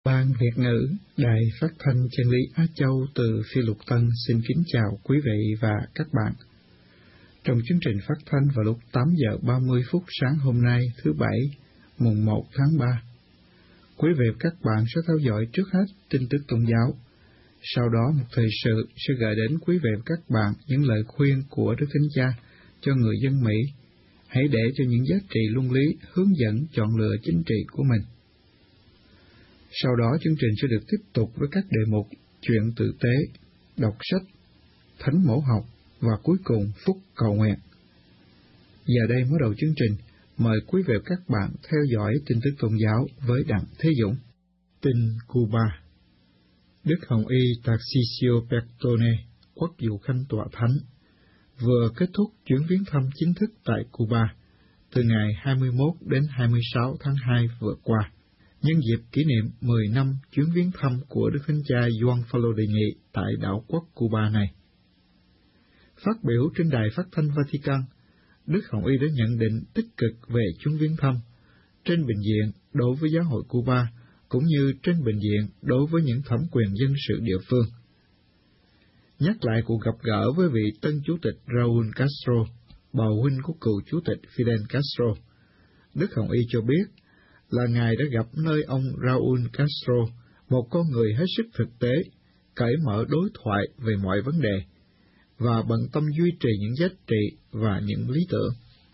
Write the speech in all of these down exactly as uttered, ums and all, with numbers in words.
Ban Việt ngữ Đài Phát thanh Chân lý Á Châu từ Phi Lục Tân xin kính chào quý vị và các bạn. Trong chương trình phát thanh vào lúc tám giờ ba mươi phút sáng hôm nay, thứ Bảy, mùng một tháng ba, quý vị và các bạn sẽ theo dõi trước hết tin tức tôn giáo. Sau đó, một thời sự sẽ gửi đến quý vị và các bạn những lời khuyên của Đức Thánh Cha cho người dân Mỹ. Hãy để cho những giá trị luân lý hướng dẫn chọn lựa chính trị của mình. Sau đó, chương trình sẽ được tiếp tục với các đề mục chuyện tử tế, đọc sách, thánh mẫu học và cuối cùng phúc cầu nguyện. Giờ đây mới đầu chương trình, mời quý vị và các bạn theo dõi tin tức tôn giáo với Đặng Thế Dũng. Tin Cuba. Đức Hồng Y Tarcisio Bertone, quốc vụ khanh tọa thánh, vừa kết thúc chuyến viếng thăm chính thức tại Cuba từ ngày hai mươi mốt đến hai mươi sáu tháng hai vừa qua, nhân dịp kỷ niệm mười năm chuyến viếng thăm của Đức Thánh Cha Gioan Phaolô đệ nhị tại đảo quốc Cuba này. Phát biểu trên đài phát thanh Vatican, Đức Hồng Y đã nhận định tích cực về chuyến viếng thăm, trên bình diện đối với giáo hội Cuba, cũng như trên bình diện đối với những thẩm quyền dân sự địa phương. Nhắc lại cuộc gặp gỡ với vị tân chủ tịch Raúl Castro, bào huynh của cựu chủ tịch Fidel Castro, Đức Hồng Y cho biết là Ngài đã gặp nơi ông Raúl Castro, một con người hết sức thực tế, cởi mở đối thoại về mọi vấn đề, và bận tâm duy trì những giá trị và những lý tưởng.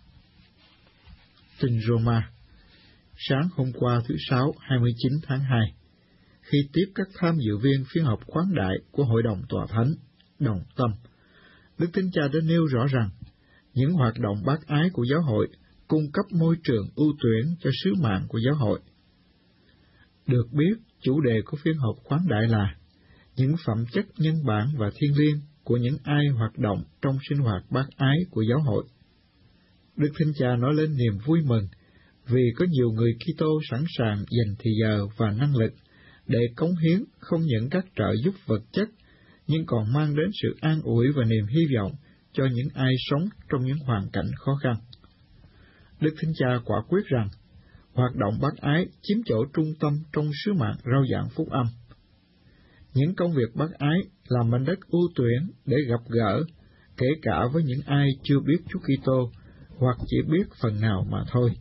Tin Roma. Sáng hôm qua thứ Sáu hai mươi chín tháng hai, khi tiếp các tham dự viên phiên họp khoáng đại của Hội đồng Tòa Thánh, đồng tâm, Đức Thánh Cha đã nêu rõ rằng những hoạt động bác ái của giáo hội cung cấp môi trường ưu tuyển cho sứ mạng của giáo hội. Được biết, chủ đề của phiên họp khoáng đại là những phẩm chất nhân bản và thiêng liêng của những ai hoạt động trong sinh hoạt bác ái của giáo hội. Đức Thánh Cha nói lên niềm vui mừng vì có nhiều người Kitô sẵn sàng dành thời giờ và năng lực để cống hiến không những các trợ giúp vật chất, nhưng còn mang đến sự an ủi và niềm hy vọng cho những ai sống trong những hoàn cảnh khó khăn. Đức Thánh Cha quả quyết rằng, hoạt động bác ái chiếm chỗ trung tâm trong sứ mạng rao giảng phúc âm. Những công việc bác ái là mảnh đất ưu tuyển để gặp gỡ, kể cả với những ai chưa biết Chúa Kitô hoặc chỉ biết phần nào mà thôi.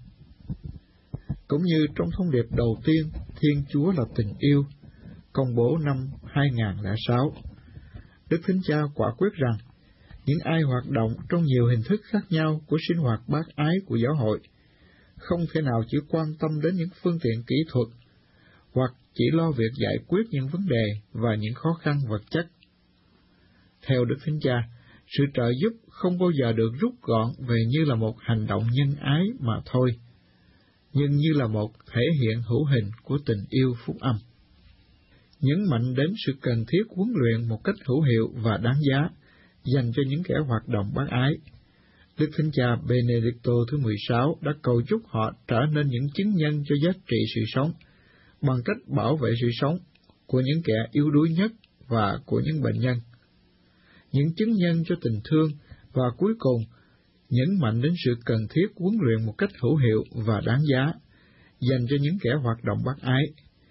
Cũng như trong thông điệp đầu tiên, Thiên Chúa là tình yêu, công bố năm hai nghìn không trăm lẻ sáu, Đức Thánh Cha quả quyết rằng, những ai hoạt động trong nhiều hình thức khác nhau của sinh hoạt bác ái của giáo hội, không thể nào chỉ quan tâm đến những phương tiện kỹ thuật, hoặc chỉ lo việc giải quyết những vấn đề và những khó khăn vật chất. Theo Đức Thánh Cha, sự trợ giúp không bao giờ được rút gọn về như là một hành động nhân ái mà thôi, nhưng như là một thể hiện hữu hình của tình yêu phúc âm. Nhấn mạnh đến sự cần thiết huấn luyện một cách hữu hiệu và đáng giá dành cho những kẻ hoạt động bác ái, Đức Thánh Cha Benedicto thứ mười sáu đã cầu chúc họ trở nên những chứng nhân cho giá trị sự sống, bằng cách bảo vệ sự sống của những kẻ yếu đuối nhất và của những bệnh nhân, những chứng nhân cho tình thương, và cuối cùng, nhấn mạnh đến sự cần thiết huấn luyện một cách hữu hiệu và đáng giá dành cho những kẻ hoạt động bác ái.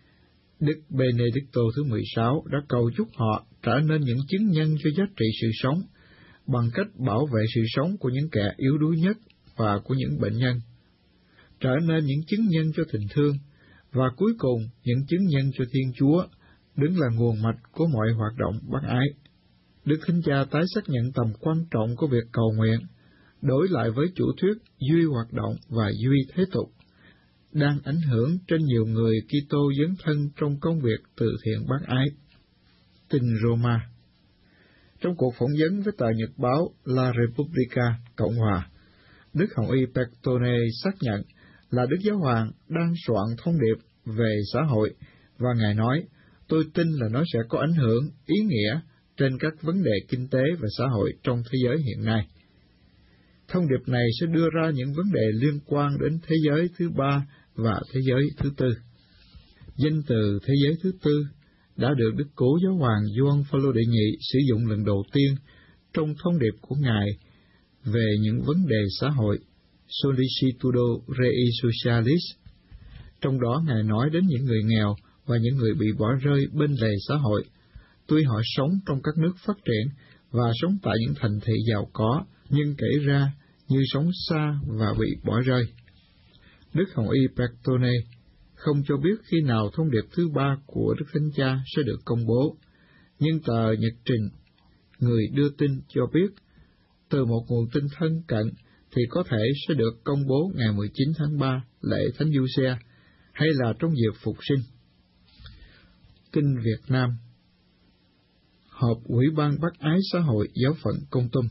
Đức Benedicto thứ mười sáu đã cầu chúc họ trở nên những chứng nhân cho giá trị sự sống, bằng cách bảo vệ sự sống của những kẻ yếu đuối nhất và của những bệnh nhân, trở nên những chứng nhân cho tình thương, và cuối cùng những chứng nhân cho Thiên Chúa, đứng là nguồn mạch của mọi hoạt động bác ái. Đức Thánh Cha tái xác nhận tầm quan trọng của việc cầu nguyện, đối lại với chủ thuyết duy hoạt động và duy thế tục, đang ảnh hưởng trên nhiều người Kitô dấn thân trong công việc từ thiện bác ái. Tin Roma. Trong cuộc phỏng vấn với tờ nhật báo La Repubblica, Cộng hòa, Đức Hồng Y Bertone xác nhận là Đức Giáo Hoàng đang soạn thông điệp về xã hội, và Ngài nói, tôi tin là nó sẽ có ảnh hưởng, ý nghĩa trên các vấn đề kinh tế và xã hội trong thế giới hiện nay. Thông điệp này sẽ đưa ra những vấn đề liên quan đến thế giới thứ ba và thế giới thứ tư. Danh từ thế giới thứ tư đã được Đức Cố Giáo hoàng Gioan Phaolô đệ nhị sử dụng lần đầu tiên trong thông điệp của Ngài về những vấn đề xã hội, Solicitudo Rei Socialis. Trong đó Ngài nói đến những người nghèo và những người bị bỏ rơi bên lề xã hội, tuy họ sống trong các nước phát triển và sống tại những thành thị giàu có, nhưng kể ra như sống xa và bị bỏ rơi. Đức Hồng Y Bertone không cho biết khi nào thông điệp thứ ba của Đức Thánh Cha sẽ được công bố, nhưng tờ Nhật Trình, người đưa tin cho biết, từ một nguồn tin thân cận thì có thể sẽ được công bố ngày mười chín tháng ba, lễ Thánh Giuse, hay là trong dịp Phục sinh. Tin Việt Nam. Họp Ủy ban Bác Ái Xã hội Giáo phận Kon Tum.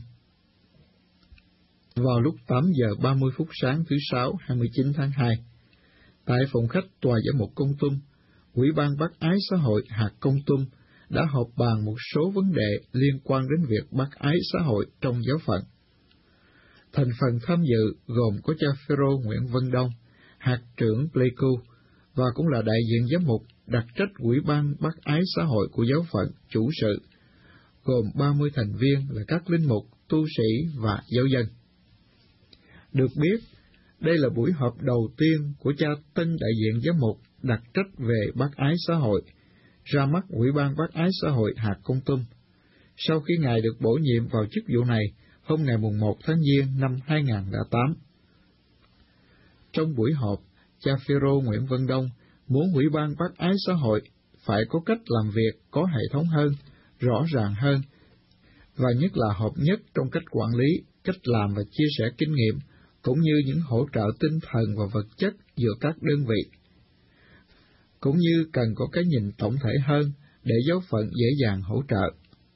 Vào lúc tám giờ ba mươi phút sáng thứ Sáu hai mươi chín tháng hai, tại phòng khách Tòa Giám mục Kon Tum, Ủy ban Bác Ái Xã hội hạt Kon Tum đã họp bàn một số vấn đề liên quan đến việc bác ái xã hội trong giáo phận. Thành phần tham dự gồm có cha Phêrô Nguyễn Văn Đông, hạt trưởng Pleiku, và cũng là đại diện giám mục đặc trách Ủy ban Bác Ái Xã hội của giáo phận chủ sự, gồm ba mươi thành viên là các linh mục, tu sĩ và giáo dân. Được biết, đây là buổi họp đầu tiên của cha tân đại diện giám mục đặc trách về bác ái xã hội, ra mắt Ủy ban Bác Ái Xã hội hạt Kon Tum, sau khi Ngài được bổ nhiệm vào chức vụ này hôm ngày mùng một tháng Giêng năm hai nghìn không trăm lẻ tám. Trong buổi họp, cha Phêrô Nguyễn Văn Đông muốn Ủy ban Bác Ái Xã hội phải có cách làm việc có hệ thống hơn, rõ ràng hơn, và nhất là hợp nhất trong cách quản lý, cách làm và chia sẻ kinh nghiệm, cũng như những hỗ trợ tinh thần và vật chất giữa các đơn vị, cũng như cần có cái nhìn tổng thể hơn để giáo phận dễ dàng hỗ trợ.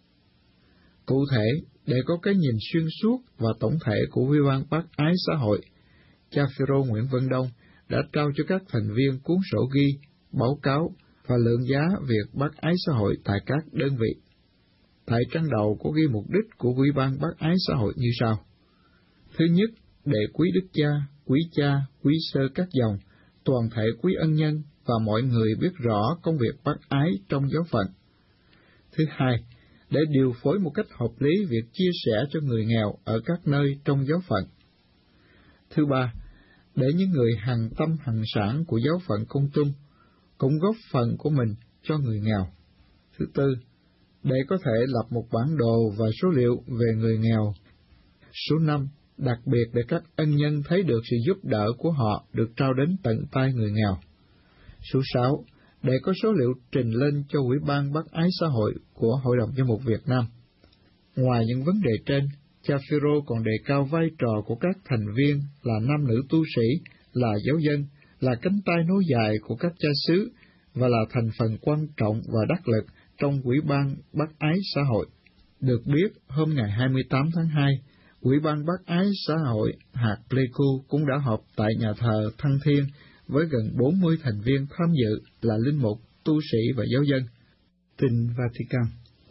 Cụ thể, để có cái nhìn xuyên suốt và tổng thể của Ủy ban Bác Ái Xã hội, cha Phêrô Nguyễn Văn Đông đã trao cho các thành viên cuốn sổ ghi, báo cáo và lượng giá việc bác ái xã hội tại các đơn vị. Tại trang đầu có ghi mục đích của Ủy ban Bác Ái Xã hội như sau. Thứ nhất, để quý đức cha, quý cha, quý sơ các dòng, toàn thể quý ân nhân và mọi người biết rõ công việc bác ái trong giáo phận. Thứ hai, để điều phối một cách hợp lý việc chia sẻ cho người nghèo ở các nơi trong giáo phận. Thứ ba, để những người hằng tâm hằng sản của giáo phận Kon Tum cũng góp phần của mình cho người nghèo. Thứ tư, để có thể lập một bản đồ và số liệu về người nghèo. Số năm, đặc biệt để các ân nhân thấy được sự giúp đỡ của họ được trao đến tận tay người nghèo. Số sáu, để có số liệu trình lên cho Ủy ban Bác Ái Xã hội của Hội đồng Giám mục Việt Nam. Ngoài những vấn đề trên, cha Phêrô còn đề cao vai trò của các thành viên là nam nữ tu sĩ, là giáo dân, là cánh tay nối dài của các cha xứ và là thành phần quan trọng và đắc lực trong Ủy ban Bác Ái Xã hội. Được biết, hôm ngày hai mươi tám tháng hai, Ủy ban Bác Ái Xã hội hạt Pleiku cũng đã họp tại nhà thờ Thăng Thiên với gần bốn mươi thành viên tham dự là linh mục, tu sĩ và giáo dân. Tin Vatican.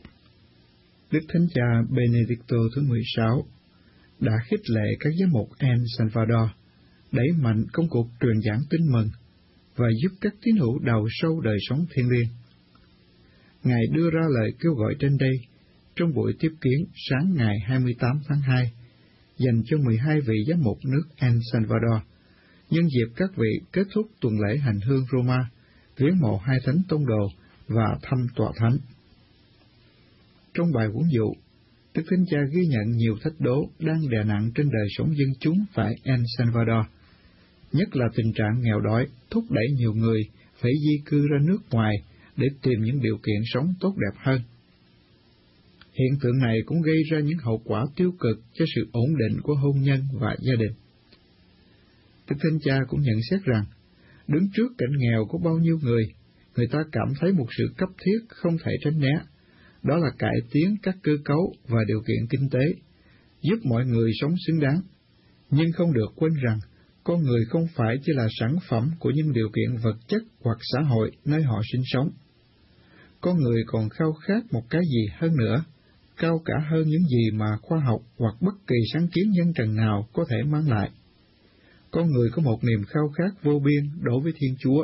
Đức Thánh Cha Benedicto thứ mười sáu đã khích lệ các giám mục El Salvador đẩy mạnh công cuộc truyền giảng tin mừng và giúp các tín hữu đào sâu đời sống thiêng liêng. Ngài đưa ra lời kêu gọi trên đây trong buổi tiếp kiến sáng ngày hai mươi tám tháng hai dành cho mười hai vị giám mục nước El Salvador, nhân dịp các vị kết thúc tuần lễ hành hương Roma, viếng mộ hai thánh tông đồ và thăm tòa thánh. Trong bài huấn dụ, Đức Thánh Cha ghi nhận nhiều thách đố đang đè nặng trên đời sống dân chúng tại El Salvador, nhất là tình trạng nghèo đói thúc đẩy nhiều người phải di cư ra nước ngoài để tìm những điều kiện sống tốt đẹp hơn. Hiện tượng này cũng gây ra những hậu quả tiêu cực cho sự ổn định của hôn nhân và gia đình. Đức Thánh Cha cũng nhận xét rằng, đứng trước cảnh nghèo của bao nhiêu người, người ta cảm thấy một sự cấp thiết không thể tránh né, đó là cải tiến các cơ cấu và điều kiện kinh tế, giúp mọi người sống xứng đáng, nhưng không được quên rằng, con người không phải chỉ là sản phẩm của những điều kiện vật chất hoặc xã hội nơi họ sinh sống. Con người còn khao khát một cái gì hơn nữa, cao cả hơn những gì mà khoa học hoặc bất kỳ sáng kiến nhân trần nào có thể mang lại. Con người có một niềm khao khát vô biên đối với Thiên Chúa.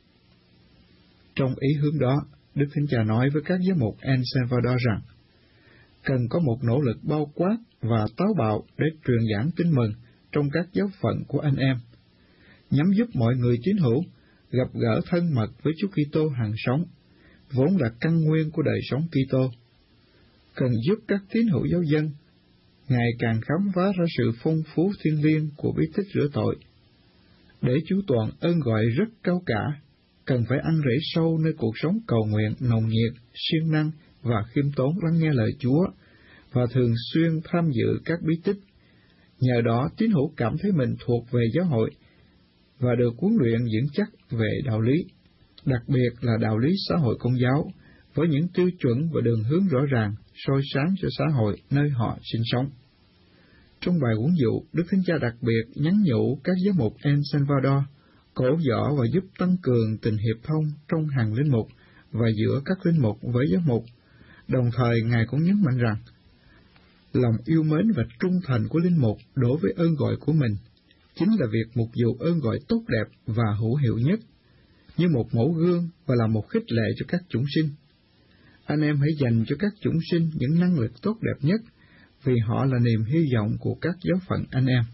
Trong ý hướng đó, Đức Thánh Cha nói với các giám mục El Salvador rằng, cần có một nỗ lực bao quát và táo bạo để truyền giảng tin mừng trong các giáo phận của anh em, nhằm giúp mọi người tín hữu gặp gỡ thân mật với Chúa Kitô hằng sống, vốn là căn nguyên của đời sống Kitô. Cần giúp các tín hữu giáo dân ngày càng khám phá ra sự phong phú thiêng liêng của bí tích rửa tội. Để chu toàn ơn gọi rất cao cả, cần phải ăn rễ sâu nơi cuộc sống cầu nguyện nồng nhiệt, siêng năng và khiêm tốn lắng nghe lời Chúa, và thường xuyên tham dự các bí tích. Nhờ đó, tín hữu cảm thấy mình thuộc về giáo hội và được huấn luyện vững chắc về đạo lý, đặc biệt là đạo lý xã hội Công giáo, với những tiêu chuẩn và đường hướng rõ ràng, soi sáng cho xã hội nơi họ sinh sống. Trong bài huấn dụ, Đức Thánh Cha đặc biệt nhắn nhủ các giám mục El Salvador cổ võ và giúp tăng cường tình hiệp thông trong hàng linh mục và giữa các linh mục với giám mục. Đồng thời, Ngài cũng nhấn mạnh rằng, lòng yêu mến và trung thành của linh mục đối với ơn gọi của mình chính là việc mục vụ ơn gọi tốt đẹp và hữu hiệu nhất, như một mẫu gương và là một khích lệ cho các chúng sinh. Anh em hãy dành cho các chúng sinh những năng lực tốt đẹp nhất, vì họ là niềm hy vọng của các giáo phận anh em.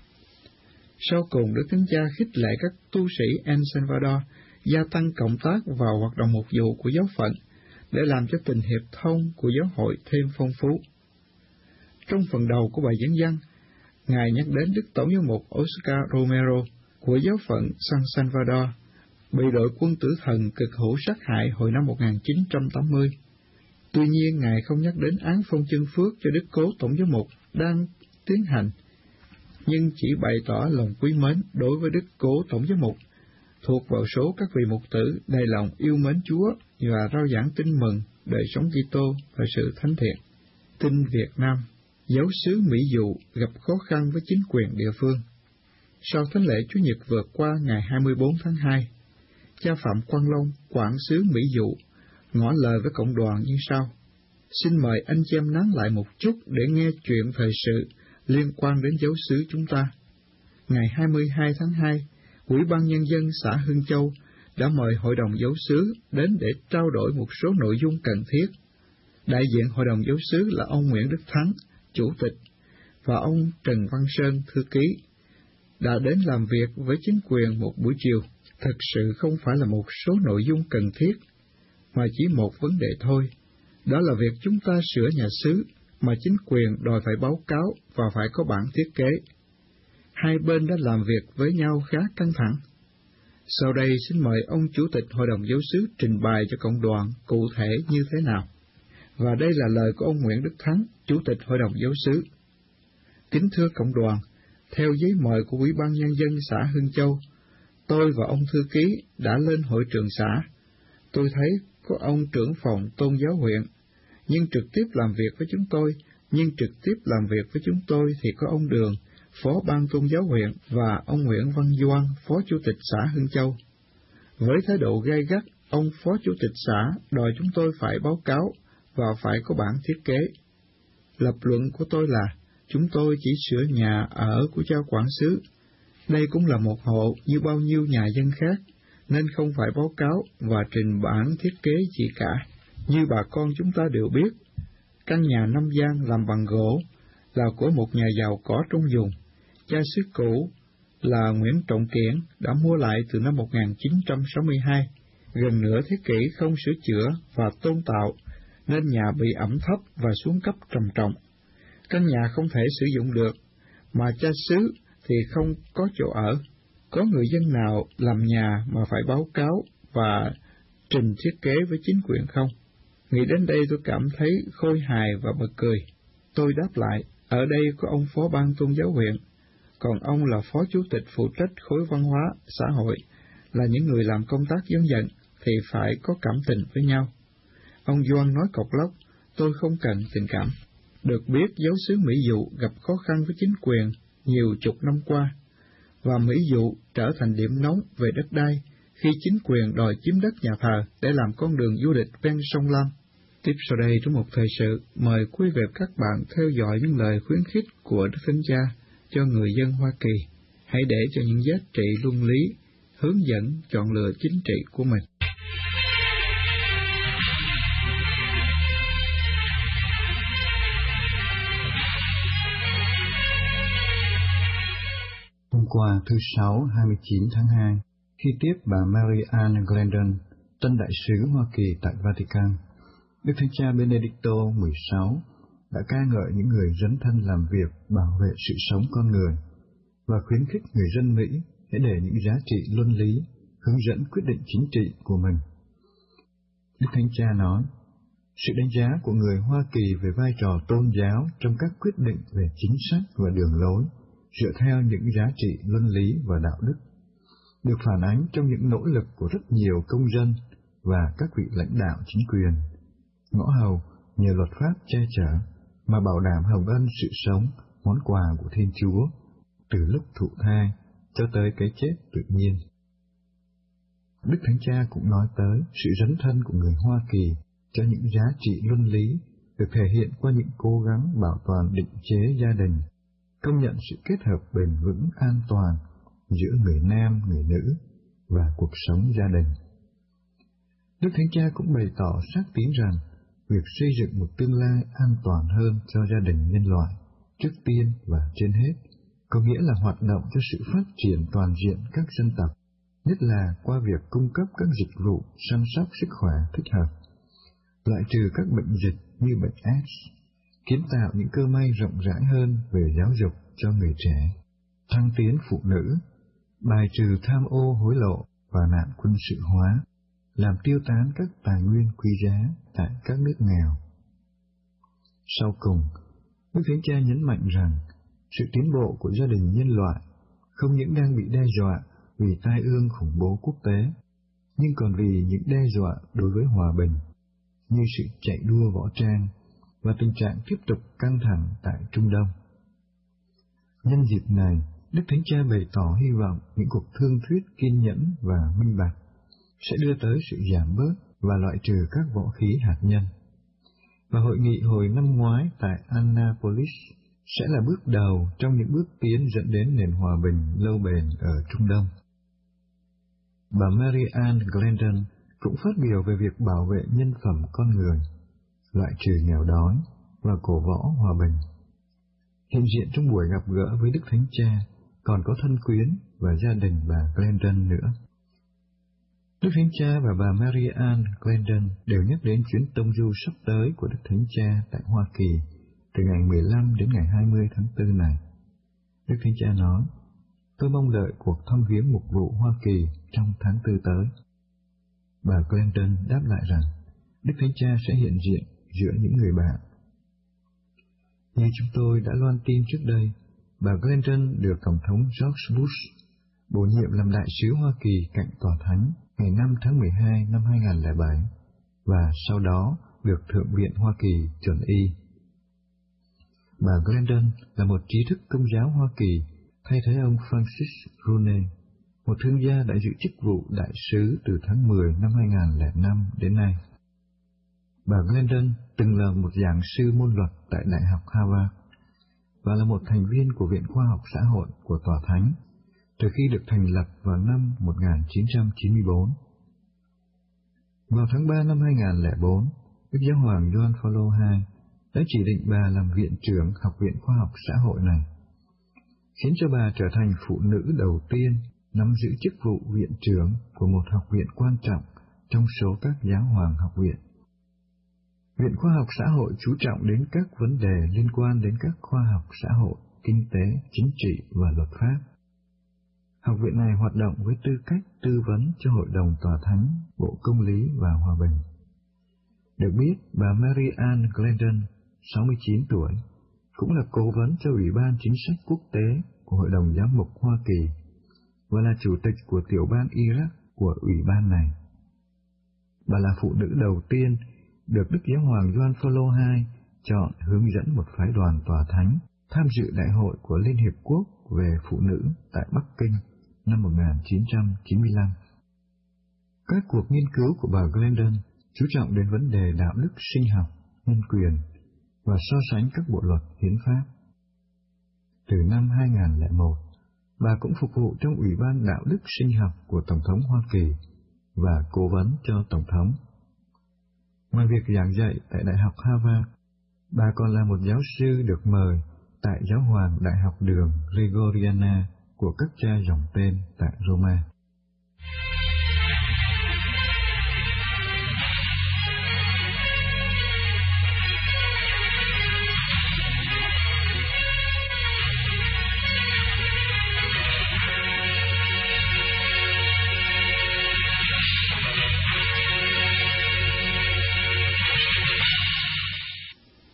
Sau cùng, Đức Thánh Cha khích lệ các tu sĩ El Salvador gia tăng cộng tác vào hoạt động mục vụ của giáo phận để làm cho tình hiệp thông của giáo hội thêm phong phú. Trong phần đầu của bài diễn văn, Ngài nhắc đến Đức Tổng giám mục Oscar Romero của giáo phận San Salvador, bị đội quân tử thần cực hữu sát hại hồi năm một nghìn chín trăm tám mươi. Tuy nhiên, Ngài không nhắc đến án phong chân phước cho Đức Cố Tổng giám mục đang tiến hành, nhưng chỉ bày tỏ lòng quý mến đối với Đức Cố Tổng giám mục, thuộc vào số các vị mục tử đầy lòng yêu mến Chúa và rao giảng tin mừng, đời sống Kitô và sự thánh thiện. Tin Việt Nam, giáo xứ Mỹ Dụ gặp khó khăn với chính quyền địa phương. Sau thánh lễ Chủ nhật vừa qua ngày hai mươi bốn tháng hai, cha Phạm Quang Long, quản xứ Mỹ Dụ, ngỏ lời với cộng đoàn như sau: Xin mời anh chị em nán lại một chút để nghe chuyện thời sự liên quan đến giáo xứ chúng ta. Ngày hai mươi hai tháng hai, Ủy ban Nhân dân xã Hưng Châu đã mời Hội đồng Giáo xứ đến để trao đổi một số nội dung cần thiết. Đại diện Hội đồng Giáo xứ là ông Nguyễn Đức Thắng, Chủ tịch, và ông Trần Văn Sơn, Thư ký, đã đến làm việc với chính quyền một buổi chiều. Thật sự không phải là một số nội dung cần thiết, mà chỉ một vấn đề thôi, đó là việc chúng ta sửa nhà xứ mà chính quyền đòi phải báo cáo và phải có bản thiết kế. Hai bên đã làm việc với nhau khá căng thẳng. Sau đây xin mời ông Chủ tịch Hội đồng Giáo xứ trình bày cho cộng đoàn cụ thể như thế nào. Và đây là lời của ông Nguyễn Đức Thắng, Chủ tịch Hội đồng Giáo xứ. Kính thưa cộng đoàn, theo giấy mời của Ủy ban Nhân dân xã Hưng Châu, tôi và ông thư ký đã lên hội trường xã. Tôi thấy có ông trưởng phòng tôn giáo huyện, nhưng trực tiếp làm việc với chúng tôi, nhưng trực tiếp làm việc với chúng tôi thì có ông Đường, phó ban tôn giáo huyện, và ông Nguyễn Văn Doan, phó chủ tịch xã Hưng Châu. Với thái độ gay gắt, ông phó chủ tịch xã đòi chúng tôi phải báo cáo và phải có bản thiết kế. Lập luận của tôi là, chúng tôi chỉ sửa nhà ở của cha quản xứ. Đây cũng là một hộ như bao nhiêu nhà dân khác, nên không phải báo cáo và trình bản thiết kế gì cả. Như bà con chúng ta đều biết, căn nhà năm gian làm bằng gỗ là của một nhà giàu có trong vùng. Cha xứ cũ là Nguyễn Trọng Kiển đã mua lại từ năm một nghìn chín trăm sáu mươi hai, gần nửa thế kỷ không sửa chữa và tôn tạo, nên nhà bị ẩm thấp và xuống cấp trầm trọng. Căn nhà không thể sử dụng được, mà cha xứ thì không có chỗ ở. Có người dân nào làm nhà mà phải báo cáo và trình thiết kế với chính quyền không? Nghĩ đến đây tôi cảm thấy khôi hài và bật cười. Tôi đáp lại, ở đây có ông phó ban tôn giáo huyện, còn ông là phó chủ tịch phụ trách khối văn hóa, xã hội, là những người làm công tác dân vận, thì phải có cảm tình với nhau. Ông Doan nói cộc lốc, tôi không cần tình cảm. Được biết giáo xứ Mỹ Dụ gặp khó khăn với chính quyền nhiều chục năm qua, và Mỹ Dụ trở thành điểm nóng về đất đai khi chính quyền đòi chiếm đất nhà thờ để làm con đường du lịch ven sông Lam. Tiếp sau đây trong một thời sự, mời quý vị các bạn theo dõi những lời khuyến khích của Đức Thánh Cha cho người dân Hoa Kỳ. Hãy để cho những giá trị luân lý hướng dẫn chọn lựa chính trị của mình. Hôm qua thứ Sáu hai mươi chín tháng hai, Khi tiếp bà Mary Ann Glendon, tân đại sứ Hoa Kỳ tại Vatican, Đức Thánh Cha Benedicto mười sáu đã ca ngợi những người dấn thân làm việc bảo vệ sự sống con người và khuyến khích người dân Mỹ hãy để những giá trị luân lý hướng dẫn quyết định chính trị của mình. Đức Thánh Cha nói, sự đánh giá của người Hoa Kỳ về vai trò tôn giáo trong các quyết định về chính sách và đường lối dựa theo những giá trị luân lý và đạo đức được phản ánh trong những nỗ lực của rất nhiều công dân và các vị lãnh đạo chính quyền, ngõ hầu nhờ luật pháp che chở mà bảo đảm hồng ân sự sống, món quà của Thiên Chúa, từ lúc thụ thai cho tới cái chết tự nhiên. Đức Thánh Cha cũng nói tới sự dấn thân của người Hoa Kỳ cho những giá trị luân lý được thể hiện qua những cố gắng bảo toàn định chế gia đình, công nhận sự kết hợp bền vững an toàn giữa người nam, người nữ và cuộc sống gia đình. Đức Thánh Cha cũng bày tỏ xác tín rằng việc xây dựng một tương lai an toàn hơn cho gia đình nhân loại, trước tiên và trên hết, có nghĩa là hoạt động cho sự phát triển toàn diện các dân tộc, nhất là qua việc cung cấp các dịch vụ chăm sóc sức khỏe thích hợp, loại trừ các bệnh dịch như bệnh AIDS, kiến tạo những cơ may rộng rãi hơn về giáo dục cho người trẻ, thăng tiến phụ nữ, bài trừ tham ô hối lộ và nạn quân sự hóa, làm tiêu tán các tài nguyên quý giá tại các nước nghèo. Sau cùng, Đức Thánh Cha nhấn mạnh rằng sự tiến bộ của gia đình nhân loại không những đang bị đe dọa vì tai ương khủng bố quốc tế, nhưng còn vì những đe dọa đối với hòa bình, như sự chạy đua võ trang và tình trạng tiếp tục căng thẳng tại Trung Đông. Nhân dịp này, Đức Thánh Cha bày tỏ hy vọng những cuộc thương thuyết kiên nhẫn và minh bạch sẽ đưa tới sự giảm bớt và loại trừ các võ khí hạt nhân. Và hội nghị hồi năm ngoái tại Annapolis sẽ là bước đầu trong những bước tiến dẫn đến nền hòa bình lâu bền ở Trung Đông. Bà Mary Ann Glendon cũng phát biểu về việc bảo vệ nhân phẩm con người, loại trừ nghèo đói và cổ võ hòa bình. Hiện diện trong buổi gặp gỡ với Đức Thánh Cha còn có thân quyến và gia đình bà Glendon nữa. Đức Thánh Cha và bà Mary Ann Glendon đều nhắc đến chuyến tông du sắp tới của Đức Thánh Cha tại Hoa Kỳ từ ngày mười lăm đến ngày hai mươi tháng tư này. Đức Thánh Cha nói, tôi mong đợi cuộc thăm viếng mục vụ Hoa Kỳ trong tháng tư tới. Bà Glendon đáp lại rằng, Đức Thánh Cha sẽ hiện diện giữa những người bạn. Như chúng tôi đã loan tin trước đây, bà Glendon được Tổng thống George Bush bổ nhiệm làm đại sứ Hoa Kỳ cạnh Tòa Thánh ngày năm tháng mười hai năm hai nghìn không trăm lẻ bảy, và sau đó được Thượng viện Hoa Kỳ chuẩn y. Bà Glendon là một trí thức công giáo Hoa Kỳ, thay thế ông Francis Rooney, một thương gia đã giữ chức vụ đại sứ từ tháng mười năm hai nghìn không trăm lẻ năm đến nay. Bà Glendon từng là một giảng sư môn luật tại Đại học Harvard và là một thành viên của Viện Khoa học Xã hội của Tòa Thánh từ khi được thành lập vào năm một nghìn chín trăm chín mươi bốn. Vào tháng ba năm hai nghìn không trăm lẻ bốn, Đức Giáo hoàng Gioan Phaolô đệ nhị đã chỉ định bà làm viện trưởng Học viện Khoa học Xã hội này, khiến cho bà trở thành phụ nữ đầu tiên nắm giữ chức vụ viện trưởng của một học viện quan trọng trong số các giáo hoàng học viện. Viện Khoa học Xã hội chú trọng đến các vấn đề liên quan đến các khoa học xã hội, kinh tế, chính trị và luật pháp. Học viện này hoạt động với tư cách tư vấn cho Hội đồng Tòa Thánh, Bộ Công lý và Hòa bình. Được biết, bà Mary Ann Glendon, sáu mươi chín tuổi, cũng là cố vấn cho Ủy ban Chính sách Quốc tế của Hội đồng Giám mục Hoa Kỳ và là chủ tịch của tiểu ban Iraq của Ủy ban này. Bà là phụ nữ đầu tiên được Đức Giáo hoàng Gioan Phaolô đệ nhị chọn hướng dẫn một phái đoàn Tòa Thánh tham dự Đại hội của Liên Hiệp Quốc về phụ nữ tại Bắc Kinh năm một nghìn chín trăm chín mươi lăm. Các cuộc nghiên cứu của bà Glendon chú trọng đến vấn đề đạo đức sinh học, nhân quyền và so sánh các bộ luật hiến pháp. Từ năm hai nghìn không trăm lẻ một, bà cũng phục vụ trong Ủy ban Đạo đức Sinh học của Tổng thống Hoa Kỳ và cố vấn cho Tổng thống. Ngoài việc giảng dạy tại Đại học Harvard, bà còn là một giáo sư được mời tại Giáo hoàng Đại học Đường Gregoriana của các cha dòng tên tại Roma.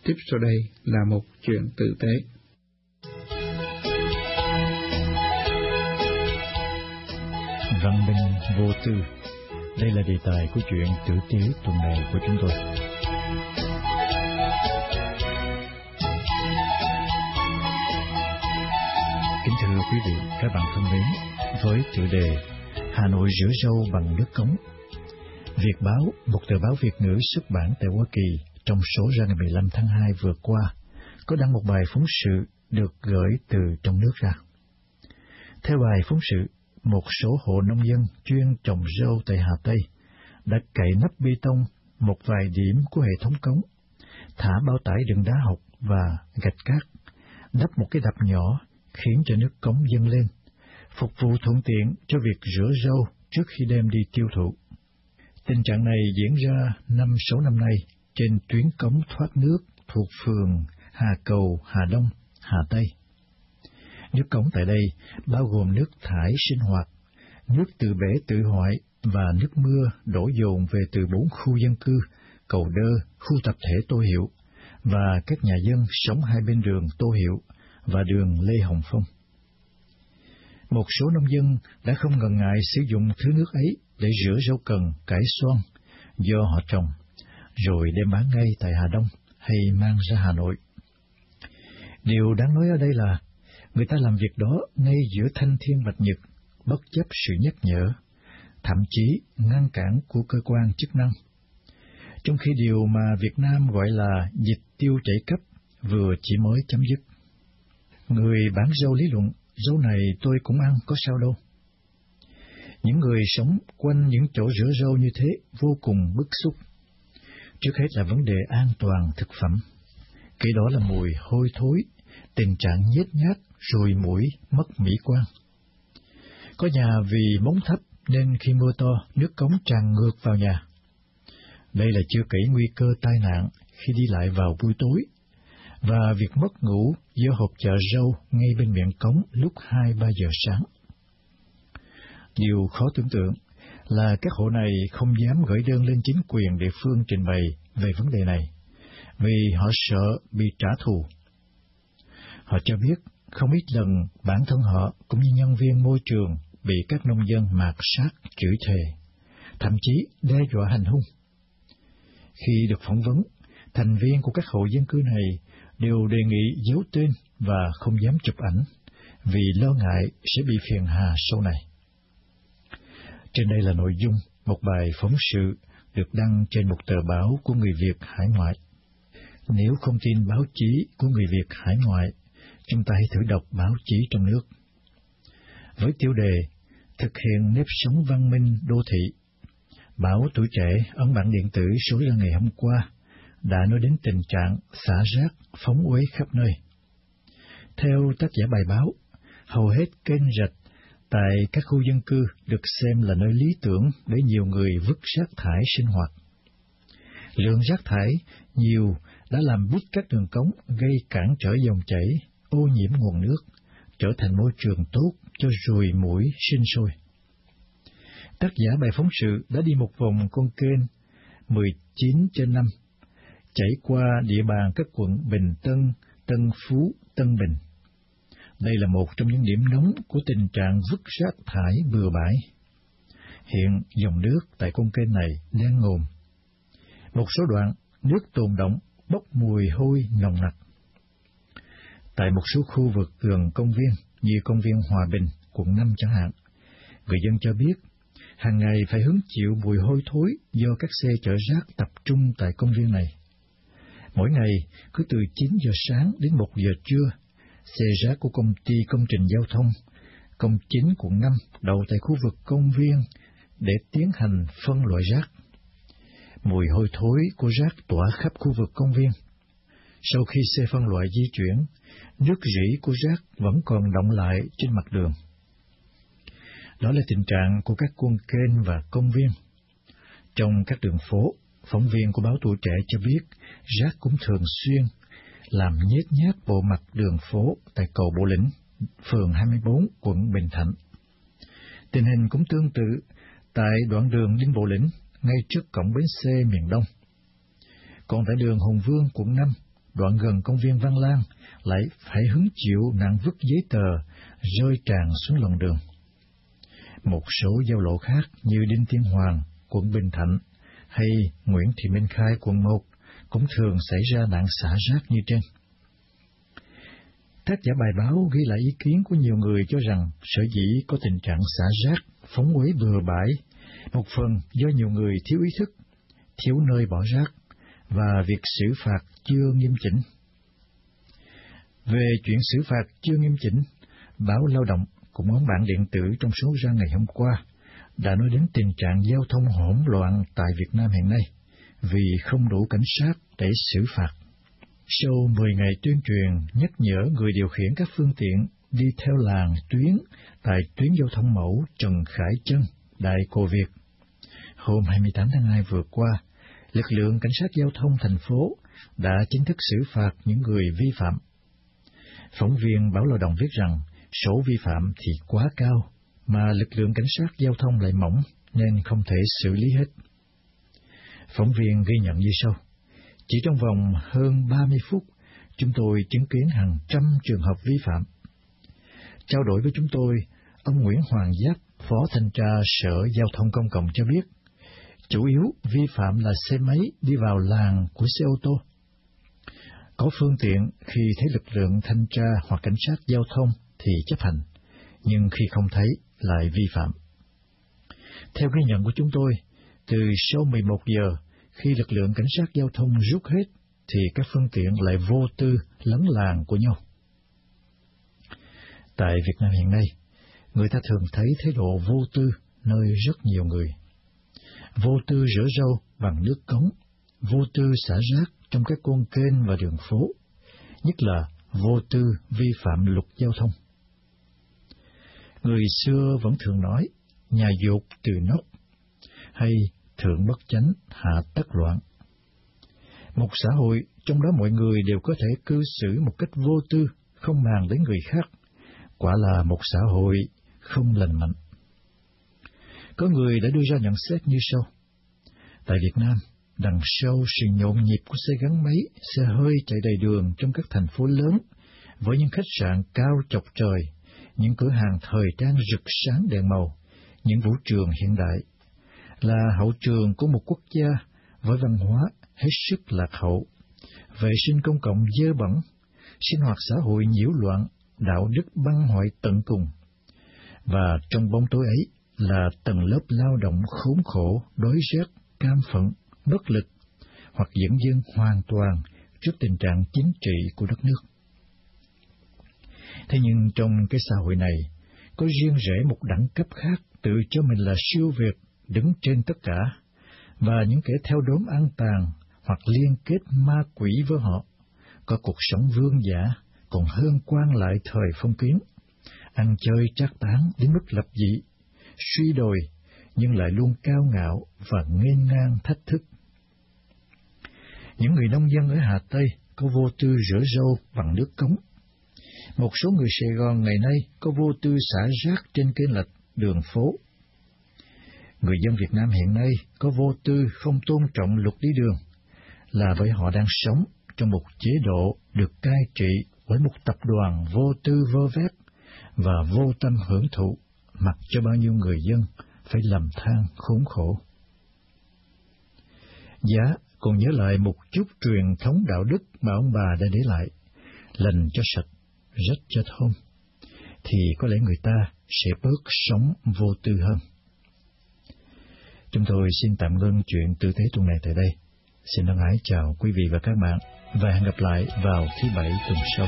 Tiếp sau đây là một chuyện tử tế. Văn minh vô tư. Đây là đề tài của chuyện tử tế tuần này của chúng tôi. Kính thưa quý vị, các bạn thân mến, với chủ đề Hà Nội rửa rau bằng nước cống, Việt Báo, một tờ báo Việt ngữ xuất bản tại Hoa Kỳ, trong số ra ngày mười lăm tháng hai vừa qua, có đăng một bài phóng sự được gửi từ trong nước ra. Theo bài phóng sự, một số hộ nông dân chuyên trồng rau tại Hà Tây đã cậy nắp bê tông một vài điểm của hệ thống cống, thả bao tải đựng đá hộc và gạch cát, đắp một cái đập nhỏ khiến cho nước cống dâng lên, phục vụ thuận tiện cho việc rửa rau trước khi đem đi tiêu thụ. Tình trạng này diễn ra năm sáu năm nay trên tuyến cống thoát nước thuộc phường Hà Cầu, Hà Đông, Hà Tây. Nước cống tại đây bao gồm nước thải sinh hoạt, nước từ bể tự hoại và nước mưa đổ dồn về từ bốn khu dân cư, Cầu Đơ, khu tập thể Tô Hiệu, và các nhà dân sống hai bên đường Tô Hiệu và đường Lê Hồng Phong. Một số nông dân đã không ngần ngại sử dụng thứ nước ấy để rửa rau cần, cải xoan do họ trồng, rồi đem bán ngay tại Hà Đông hay mang ra Hà Nội. Điều đáng nói ở đây là người ta làm việc đó ngay giữa thanh thiên bạch nhật, bất chấp sự nhắc nhở, thậm chí ngăn cản của cơ quan chức năng. Trong khi điều mà Việt Nam gọi là dịch tiêu chảy cấp vừa chỉ mới chấm dứt. Người bán rau lý luận, rau này tôi cũng ăn có sao đâu. Những người sống quanh những chỗ rửa rau như thế vô cùng bức xúc. Trước hết là vấn đề an toàn thực phẩm. Cái đó là mùi hôi thối, tình trạng nhếch nhác, ruồi muỗi, mất mỹ quan. Có nhà vì móng thấp nên khi mưa to, nước cống tràn ngược vào nhà. Đây là chưa kể nguy cơ tai nạn khi đi lại vào buổi tối, và việc mất ngủ do hộp chợ rau ngay bên miệng cống lúc hai ba giờ sáng. Điều khó tưởng tượng là các hộ này không dám gửi đơn lên chính quyền địa phương trình bày về vấn đề này, vì họ sợ bị trả thù. Họ cho biết không ít lần bản thân họ cũng như nhân viên môi trường bị các nông dân mạt sát, chửi thề, thậm chí đe dọa hành hung. Khi được phỏng vấn, thành viên của các hộ dân cư này đều đề nghị giấu tên và không dám chụp ảnh, vì lo ngại sẽ bị phiền hà sau này. Trên đây là nội dung một bài phóng sự được đăng trên một tờ báo của người Việt hải ngoại. Nếu không tin báo chí của người Việt hải ngoại, chúng ta hãy thử đọc báo chí trong nước. Với tiêu đề Thực hiện nếp sống văn minh đô thị, báo Tuổi Trẻ ấn bản điện tử số ra ngày hôm qua đã nói đến tình trạng xả rác phóng uế khắp nơi. Theo tác giả bài báo, hầu hết kênh rạch tại các khu dân cư được xem là nơi lý tưởng để nhiều người vứt rác thải sinh hoạt. Lượng rác thải nhiều đã làm bít các đường cống, gây cản trở dòng chảy, ô nhiễm nguồn nước, trở thành môi trường tốt cho ruồi muỗi sinh sôi. Tác giả bài phóng sự đã đi một vòng con kênh mười chín trên năm, chảy qua địa bàn các quận Bình Tân, Tân Phú, Tân Bình. Đây là một trong những điểm nóng của tình trạng vứt rác thải bừa bãi. Hiện dòng nước tại con kênh này đang ngồn. Một số đoạn, nước tồn đọng bốc mùi hôi nồng nặc. Tại một số khu vực gần công viên, như công viên Hòa Bình, quận năm chẳng hạn, người dân cho biết hàng ngày phải hứng chịu mùi hôi thối do các xe chở rác tập trung tại công viên này. Mỗi ngày, cứ từ chín giờ sáng đến một giờ trưa, xe rác của công ty công trình giao thông, công chính quận năm đậu tại khu vực công viên để tiến hành phân loại rác. Mùi hôi thối của rác tỏa khắp khu vực công viên. Sau khi xe phân loại di chuyển, nước rỉ của rác vẫn còn đọng lại trên mặt đường. Đó là tình trạng của các con kênh và công viên. Trong các đường phố, phóng viên của báo Tuổi Trẻ cho biết rác cũng thường xuyên làm nhếch nhác bộ mặt đường phố tại cầu Bộ Lĩnh, phường hai mươi bốn, quận Bình Thạnh. Tình hình cũng tương tự tại đoạn đường Đinh Bộ Lĩnh, ngay trước cổng bến xe miền Đông. Còn tại đường Hùng Vương, quận năm, đoạn gần công viên Văn Lang lại phải hứng chịu nạn vứt giấy tờ rơi tràn xuống lòng đường. Một số giao lộ khác như Đinh Tiên Hoàng, quận Bình Thạnh, hay Nguyễn Thị Minh Khai, quận một, cũng thường xảy ra nạn xả rác như trên. Tác giả bài báo ghi lại ý kiến của nhiều người cho rằng sở dĩ có tình trạng xả rác, phóng uế bừa bãi, một phần do nhiều người thiếu ý thức, thiếu nơi bỏ rác, và việc xử phạt chưa nghiêm chỉnh. Về chuyện xử phạt chưa nghiêm chỉnh, báo Lao động cùng ấn bản điện tử trong số ra ngày hôm qua đã nói đến tình trạng giao thông hỗn loạn tại Việt Nam hiện nay vì không đủ cảnh sát để xử phạt. Sau mười ngày tuyên truyền nhắc nhở người điều khiển các phương tiện đi theo làn tuyến tại tuyến giao thông mẫu Trần Khải Trân, Đại Cô Việt, hôm hai mươi tám tháng hai vừa qua, lực lượng cảnh sát giao thông thành phố đã chính thức xử phạt những người vi phạm. Phóng viên báo Lao động viết rằng số vi phạm thì quá cao, mà lực lượng cảnh sát giao thông lại mỏng nên không thể xử lý hết. Phóng viên ghi nhận như sau: chỉ trong vòng hơn ba mươi phút, chúng tôi chứng kiến hàng trăm trường hợp vi phạm. Trao đổi với chúng tôi, ông Nguyễn Hoàng Giáp, Phó Thanh tra Sở Giao thông Công cộng cho biết, chủ yếu vi phạm là xe máy đi vào làn của xe ô tô. Có phương tiện khi thấy lực lượng thanh tra hoặc cảnh sát giao thông thì chấp hành, nhưng khi không thấy lại vi phạm. Theo ghi nhận của chúng tôi, từ sau mười một giờ, khi lực lượng cảnh sát giao thông rút hết, thì các phương tiện lại vô tư lấn làn của nhau. Tại Việt Nam hiện nay, người ta thường thấy thái độ vô tư nơi rất nhiều người. Vô tư rửa rau bằng nước cống, vô tư xả rác trong các con kênh và đường phố, nhất là vô tư vi phạm luật giao thông. Người xưa vẫn thường nói, nhà dột từ nóc, hay thượng bất chánh hạ tất loạn. Một xã hội trong đó mọi người đều có thể cư xử một cách vô tư, không màng đến người khác, quả là một xã hội không lành mạnh. Có người đã đưa ra nhận xét như sau: tại Việt Nam, đằng sau sự nhộn nhịp của xe gắn máy, xe hơi chạy đầy đường trong các thành phố lớn, với những khách sạn cao chọc trời, những cửa hàng thời trang rực sáng đèn màu, những vũ trường hiện đại, là hậu trường của một quốc gia với văn hóa hết sức lạc hậu, vệ sinh công cộng dơ bẩn, sinh hoạt xã hội nhiễu loạn, đạo đức băng hoại tận cùng. Và trong bóng tối ấy là tầng lớp lao động khốn khổ, đói rét, cam phẫn, bất lực, hoặc dửng dưng hoàn toàn trước tình trạng chính trị của đất nước. Thế nhưng trong cái xã hội này, có riêng rẽ một đẳng cấp khác tự cho mình là siêu việt, đứng trên tất cả, và những kẻ theo đốm ăn tàn hoặc liên kết ma quỷ với họ, có cuộc sống vương giả còn hơn quan lại thời phong kiến, ăn chơi trác tán đến mức lập dị, suy đồi nhưng lại luôn cao ngạo và nghênh ngang thách thức. Những người nông dân ở Hà Tây có vô tư rửa rau bằng nước cống. Một số người Sài Gòn ngày nay có vô tư xả rác trên kênh lạch, đường phố. Người dân Việt Nam hiện nay có vô tư không tôn trọng luật đi đường, là bởi họ đang sống trong một chế độ được cai trị bởi một tập đoàn vô tư vơ vét và vô tâm hưởng thụ, mặc cho bao nhiêu người dân phải lầm than khốn khổ. Giá còn nhớ lại một chút truyền thống đạo đức mà ông bà đã để lại: lành cho sạch, rách cho thơm, thì có lẽ người ta sẽ bớt sống vô tư hơn. Chúng tôi xin tạm ngưng chuyện tư tế tuần này tại đây. Xin thân ái chào quý vị và các bạn, và hẹn gặp lại vào thứ Bảy tuần sau.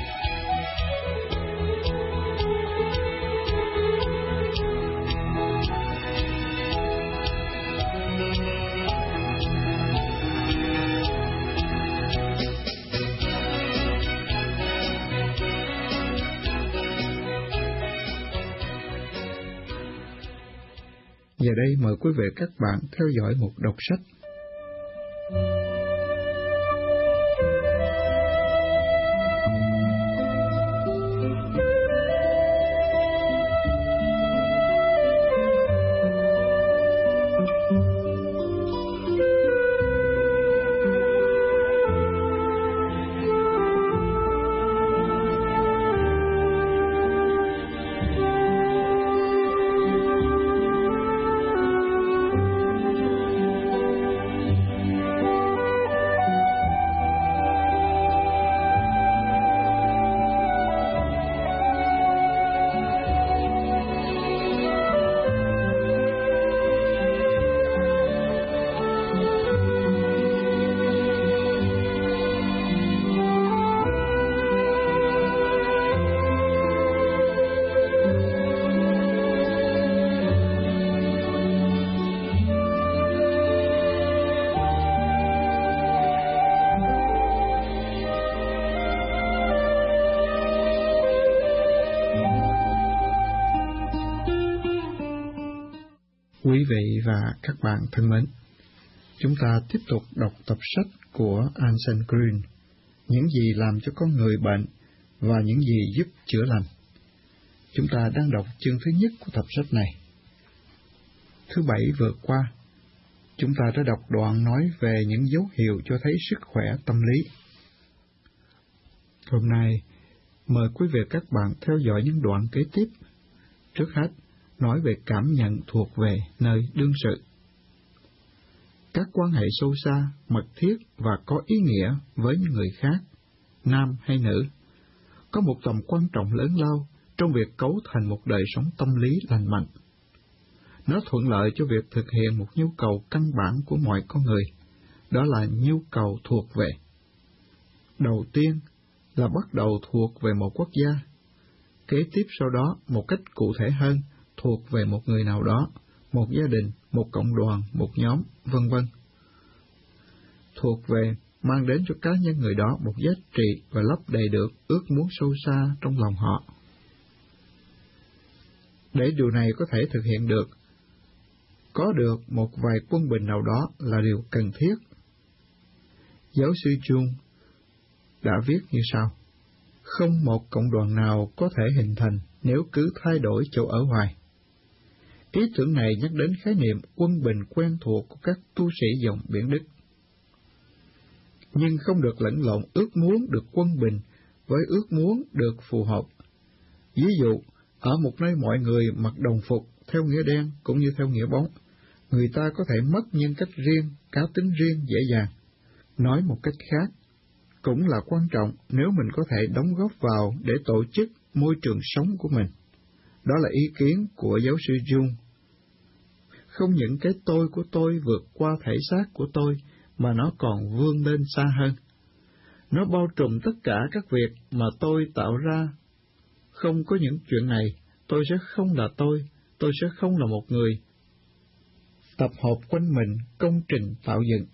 Giờ đây mời quý vị các bạn theo dõi một đọc sách. Quý vị và các bạn thân mến, chúng ta tiếp tục đọc tập sách của Anselm Green, những gì làm cho con người bệnh và những gì giúp chữa lành. Chúng ta đang đọc chương thứ nhất của tập sách này. Thứ Bảy vừa qua, chúng ta đã đọc đoạn nói về những dấu hiệu cho thấy sức khỏe tâm lý. Hôm nay, mời quý vị các bạn theo dõi những đoạn kế tiếp. Trước hết, nói về cảm nhận thuộc về nơi đương sự. Các quan hệ sâu xa, mật thiết và có ý nghĩa với những người khác, nam hay nữ, có một tầm quan trọng lớn lao trong việc cấu thành một đời sống tâm lý lành mạnh. Nó thuận lợi cho việc thực hiện một nhu cầu căn bản của mọi con người, đó là nhu cầu thuộc về. Đầu tiên là bắt đầu thuộc về một quốc gia, kế tiếp sau đó một cách cụ thể hơn thuộc về một người nào đó, một gia đình, một cộng đoàn, một nhóm, vân vân. Thuộc về mang đến cho cá nhân người đó một giá trị và lấp đầy được ước muốn sâu xa trong lòng họ. Để điều này có thể thực hiện được, có được một vài quân bình nào đó là điều cần thiết. Giáo sư Jung đã viết như sau: không một cộng đoàn nào có thể hình thành nếu cứ thay đổi chỗ ở hoài. Ý tưởng này nhắc đến khái niệm quân bình quen thuộc của các tu sĩ dòng biển Đức, nhưng không được lẫn lộn ước muốn được quân bình với ước muốn được phù hợp. Ví dụ, ở một nơi mọi người mặc đồng phục theo nghĩa đen cũng như theo nghĩa bóng, người ta có thể mất nhân cách riêng, cá tính riêng dễ dàng. Nói một cách khác, cũng là quan trọng nếu mình có thể đóng góp vào để tổ chức môi trường sống của mình. Đó là ý kiến của giáo sư Jung. Không những cái tôi của tôi vượt qua thể xác của tôi, mà nó còn vươn lên xa hơn. Nó bao trùm tất cả các việc mà tôi tạo ra. Không có những chuyện này, tôi sẽ không là tôi, tôi sẽ không là một người. Tập hợp quanh mình công trình tạo dựng.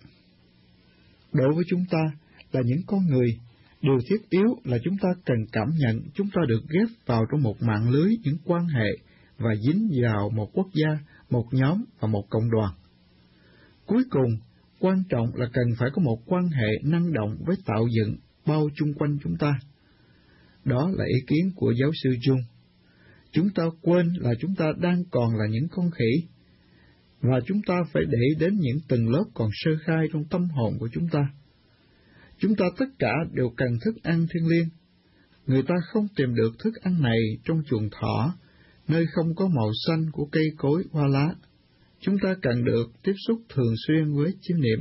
Đối với chúng ta là những con người, điều thiết yếu là chúng ta cần cảm nhận chúng ta được ghép vào trong một mạng lưới những quan hệ và dính vào một quốc gia, một nhóm và một cộng đoàn. Cuối cùng, quan trọng là cần phải có một quan hệ năng động với tạo dựng bao chung quanh chúng ta. Đó là ý kiến của giáo sư Jung. Chúng ta quên là chúng ta đang còn là những con khỉ, và chúng ta phải để đến những tầng lớp còn sơ khai trong tâm hồn của chúng ta. Chúng ta tất cả đều cần thức ăn thiêng liêng. Người ta không tìm được thức ăn này trong chuồng thỏ, nơi không có màu xanh của cây cối hoa lá. Chúng ta cần được tiếp xúc thường xuyên với chiêm niệm.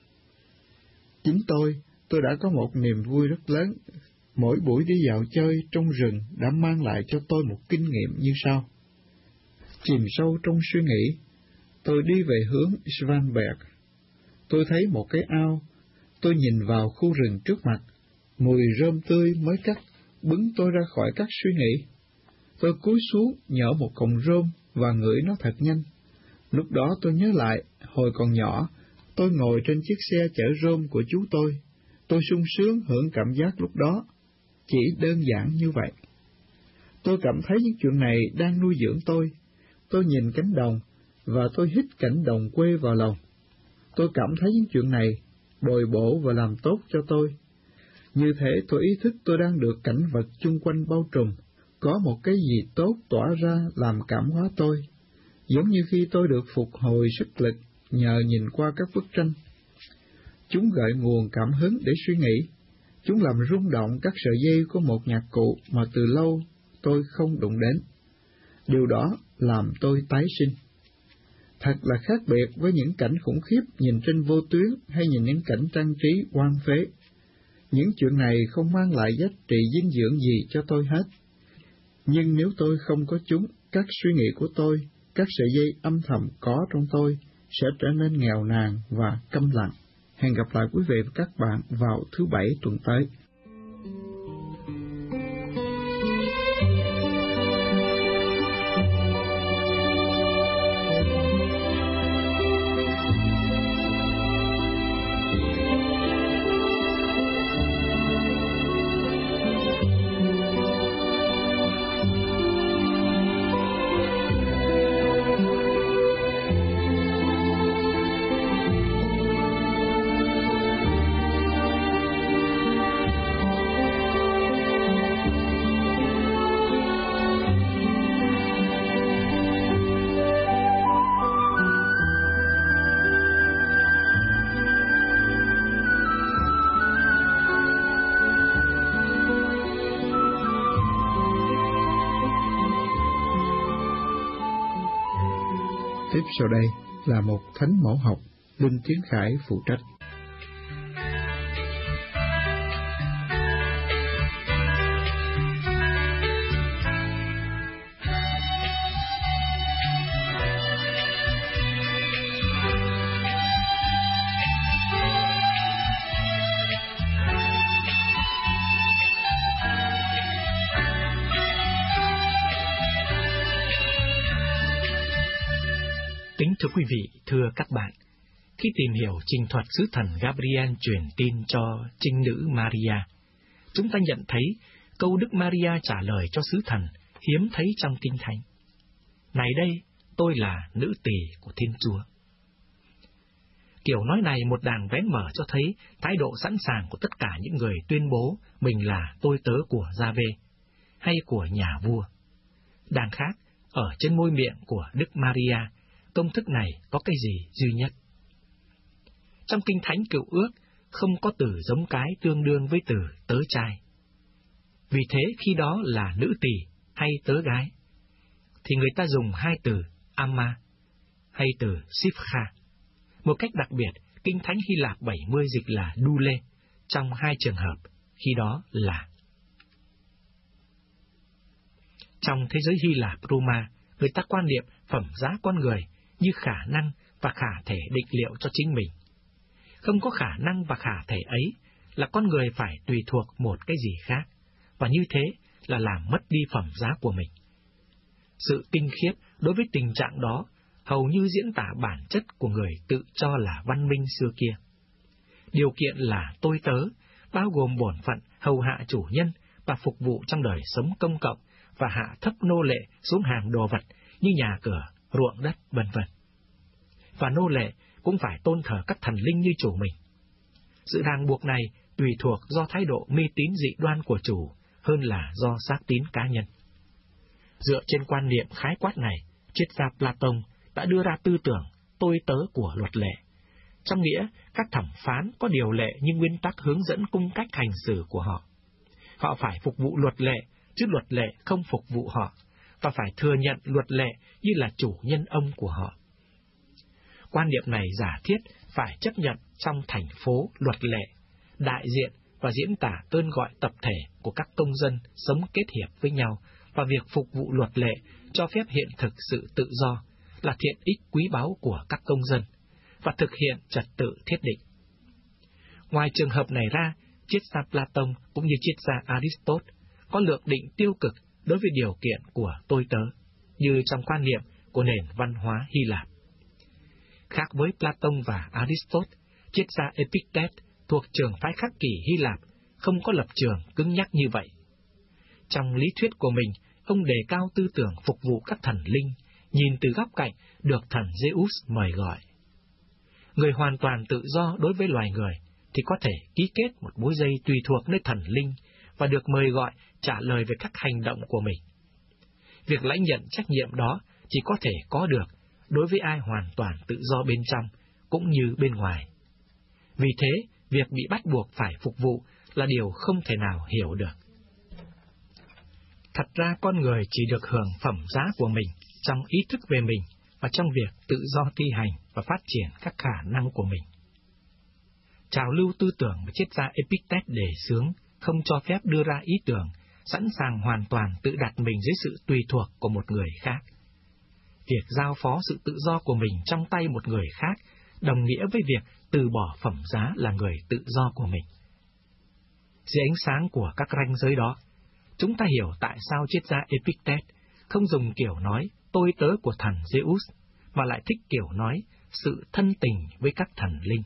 Chính tôi, tôi đã có một niềm vui rất lớn. Mỗi buổi đi dạo chơi trong rừng đã mang lại cho tôi một kinh nghiệm như sau. Chìm sâu trong suy nghĩ, tôi đi về hướng Svanberg. Tôi thấy một cái ao. Tôi nhìn vào khu rừng trước mặt. Mùi rơm tươi mới cắt bứng tôi ra khỏi các suy nghĩ. Tôi cúi xuống nhổ một cọng rơm và ngửi nó thật nhanh. Lúc đó tôi nhớ lại, hồi còn nhỏ, tôi ngồi trên chiếc xe chở rơm của chú tôi. Tôi sung sướng hưởng cảm giác lúc đó. Chỉ đơn giản như vậy. Tôi cảm thấy những chuyện này đang nuôi dưỡng tôi. Tôi nhìn cánh đồng, và tôi hít cảnh đồng quê vào lòng. Tôi cảm thấy những chuyện này bồi bổ và làm tốt cho tôi. Như thế tôi ý thức tôi đang được cảnh vật chung quanh bao trùm. Có một cái gì tốt tỏa ra làm cảm hóa tôi. Giống như khi tôi được phục hồi sức lực nhờ nhìn qua các bức tranh. Chúng gợi nguồn cảm hứng để suy nghĩ. Chúng làm rung động các sợi dây của một nhạc cụ mà từ lâu tôi không đụng đến. Điều đó làm tôi tái sinh. Thật là khác biệt với những cảnh khủng khiếp nhìn trên vô tuyến hay nhìn những cảnh trang trí hoang phế. Những chuyện này không mang lại giá trị dinh dưỡng gì cho tôi hết. Nhưng nếu tôi không có chúng, các suy nghĩ của tôi, các sợi dây âm thầm có trong tôi sẽ trở nên nghèo nàn và câm lặng. Hẹn gặp lại quý vị và các bạn vào thứ Bảy tuần tới. tiếp sau đây là một thánh mẫu học, Linh Tiến Khải phụ trách. Kính thưa quý vị, thưa các bạn, khi tìm hiểu trình thuật sứ thần Gabriel truyền tin cho trinh nữ Maria, chúng ta nhận thấy câu Đức Maria trả lời cho sứ thần hiếm thấy trong Kinh Thánh. Này đây, tôi là nữ tỳ của Thiên Chúa. Kiểu nói này một đàng vén mở cho thấy thái độ sẵn sàng của tất cả những người tuyên bố mình là tôi tớ của Gia-vê hay của nhà vua. Đàng khác, ở trên môi miệng của Đức Maria, công thức này có cái gì duy nhất? Trong Kinh Thánh Cựu Ước không có từ giống cái tương đương với từ tớ trai. Vì thế khi đó là nữ tỳ hay tớ gái, thì người ta dùng hai từ amma hay từ sifcha. Một cách đặc biệt, Kinh Thánh Hy Lạp bảy mươi dịch là doule, trong hai trường hợp, khi đó là. Trong thế giới Hy Lạp Roma, người ta quan niệm phẩm giá con người như khả năng và khả thể định liệu cho chính mình. Không có khả năng và khả thể ấy là con người phải tùy thuộc một cái gì khác, và như thế là làm mất đi phẩm giá của mình. Sự tinh khiết đối với tình trạng đó hầu như diễn tả bản chất của người tự cho là văn minh xưa kia. Điều kiện là tôi tớ, bao gồm bổn phận hầu hạ chủ nhân và phục vụ trong đời sống công cộng và hạ thấp nô lệ xuống hàng đồ vật như nhà cửa, ruộng đất, vân vân. Và nô lệ cũng phải tôn thờ các thần linh như chủ mình. Sự ràng buộc này tùy thuộc do thái độ mê tín dị đoan của chủ hơn là do xác tín cá nhân. Dựa trên quan niệm khái quát này, triết gia Platon đã đưa ra tư tưởng tôi tớ của luật lệ. Trong nghĩa, các thẩm phán có điều lệ như nguyên tắc hướng dẫn cung cách hành xử của họ. Họ phải phục vụ luật lệ, chứ luật lệ không phục vụ họ, và phải thừa nhận luật lệ như là chủ nhân ông của họ. Quan niệm này giả thiết phải chấp nhận trong thành phố luật lệ, đại diện và diễn tả tên gọi tập thể của các công dân sống kết hiệp với nhau, và việc phục vụ luật lệ cho phép hiện thực sự tự do, là thiện ích quý báu của các công dân, và thực hiện trật tự thiết định. Ngoài trường hợp này ra, triết gia Platon cũng như triết gia Aristotle có lượng định tiêu cực đối với điều kiện của tôi tớ, như trong quan niệm của nền văn hóa Hy Lạp. Khác với Platon và Aristotle, triết gia Epictet thuộc trường phái khắc kỷ Hy Lạp không có lập trường cứng nhắc như vậy. Trong lý thuyết của mình, ông đề cao tư tưởng phục vụ các thần linh, nhìn từ góc cạnh được thần Zeus mời gọi. Người hoàn toàn tự do đối với loài người thì có thể ký kết một mối dây tùy thuộc nơi thần linh và được mời gọi trả lời về các hành động của mình. Việc lãnh nhận trách nhiệm đó chỉ có thể có được đối với ai hoàn toàn tự do bên trong cũng như bên ngoài. Vì thế, việc bị bắt buộc phải phục vụ là điều không thể nào hiểu được. Thật ra con người chỉ được hưởng phẩm giá của mình trong ý thức về mình và trong việc tự do thi hành và phát triển các khả năng của mình. Trào lưu tư tưởng mà triết gia Epictet đề xướng không cho phép đưa ra ý tưởng sẵn sàng hoàn toàn tự đặt mình dưới sự tùy thuộc của một người khác. Việc giao phó sự tự do của mình trong tay một người khác đồng nghĩa với việc từ bỏ phẩm giá là người tự do của mình. Dưới ánh sáng của các ranh giới đó, chúng ta hiểu tại sao triết gia Epictet không dùng kiểu nói tôi tớ của thần Zeus, mà lại thích kiểu nói sự thân tình với các thần linh.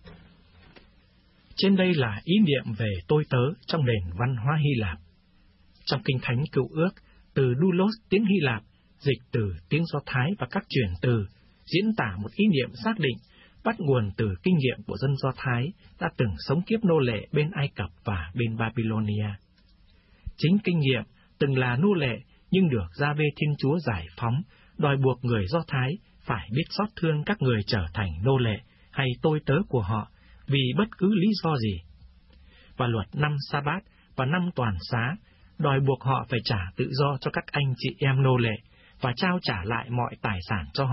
Trên đây là ý niệm về tôi tớ trong nền văn hóa Hy Lạp. Trong Kinh Thánh Cựu Ước, từ doulos tiếng Hy Lạp, dịch từ tiếng Do Thái và các chuyển từ, diễn tả một ý niệm xác định bắt nguồn từ kinh nghiệm của dân Do Thái đã từng sống kiếp nô lệ bên Ai Cập và bên Babylonia. Chính kinh nghiệm từng là nô lệ nhưng được Gia-vê Thiên Chúa giải phóng, đòi buộc người Do Thái phải biết xót thương các người trở thành nô lệ hay tôi tớ của họ vì bất cứ lý do gì. Và luật năm Sa-bát và năm toàn xá đòi buộc họ phải trả tự do cho các anh chị em nô lệ và trao trả lại mọi tài sản cho họ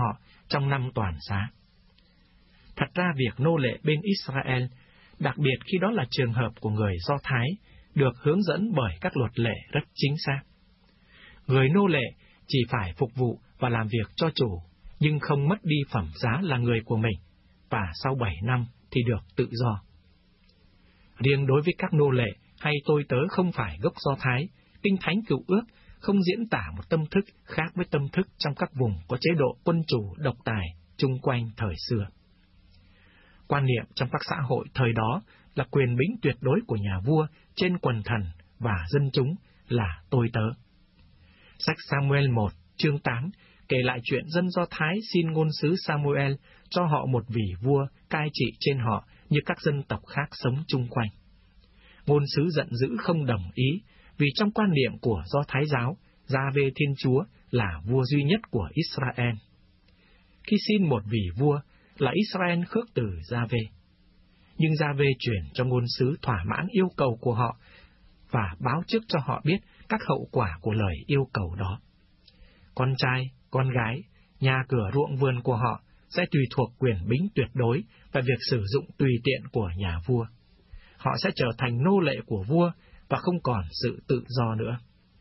trong năm toàn xá. Thật ra việc nô lệ bên Israel, đặc biệt khi đó là trường hợp của người Do Thái, được hướng dẫn bởi các luật lệ rất chính xác. Người nô lệ chỉ phải phục vụ và làm việc cho chủ, nhưng không mất đi phẩm giá là người của mình, và sau bảy năm thì được tự do. Riêng đối với các nô lệ hay tôi tớ không phải gốc Do Thái, Kinh Thánh Cựu Ước không diễn tả một tâm thức khác với tâm thức trong các vùng có chế độ quân chủ độc tài chung quanh thời xưa. Quan niệm trong các xã hội thời đó là quyền bính tuyệt đối của nhà vua trên quần thần và dân chúng là tôi tớ. Sách Samuel một, chương tám kể lại chuyện dân Do Thái xin ngôn sứ Samuel cho họ một vị vua cai trị trên họ như các dân tộc khác sống chung quanh. Ngôn sứ giận dữ không đồng ý, vì trong quan niệm của Do Thái giáo, Gia-vê Thiên Chúa là vua duy nhất của Israel. Khi xin một vị vua, là Israel khước từ Gia-vê. Nhưng Gia-vê truyền cho ngôn sứ thỏa mãn yêu cầu của họ và báo trước cho họ biết các hậu quả của lời yêu cầu đó. Con trai, con gái, nhà cửa ruộng vườn của họ sẽ tùy thuộc quyền bính tuyệt đối và việc sử dụng tùy tiện của nhà vua. Họ sẽ trở thành nô lệ của vua và không còn sự tự do nữa.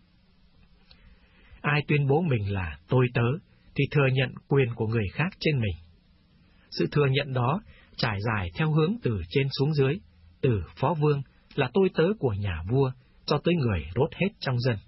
Ai tuyên bố mình là tôi tớ thì thừa nhận quyền của người khác trên mình. Sự thừa nhận đó trải dài theo hướng từ trên xuống dưới, từ phó vương là tôi tớ của nhà vua cho tới người rốt hết trong dân.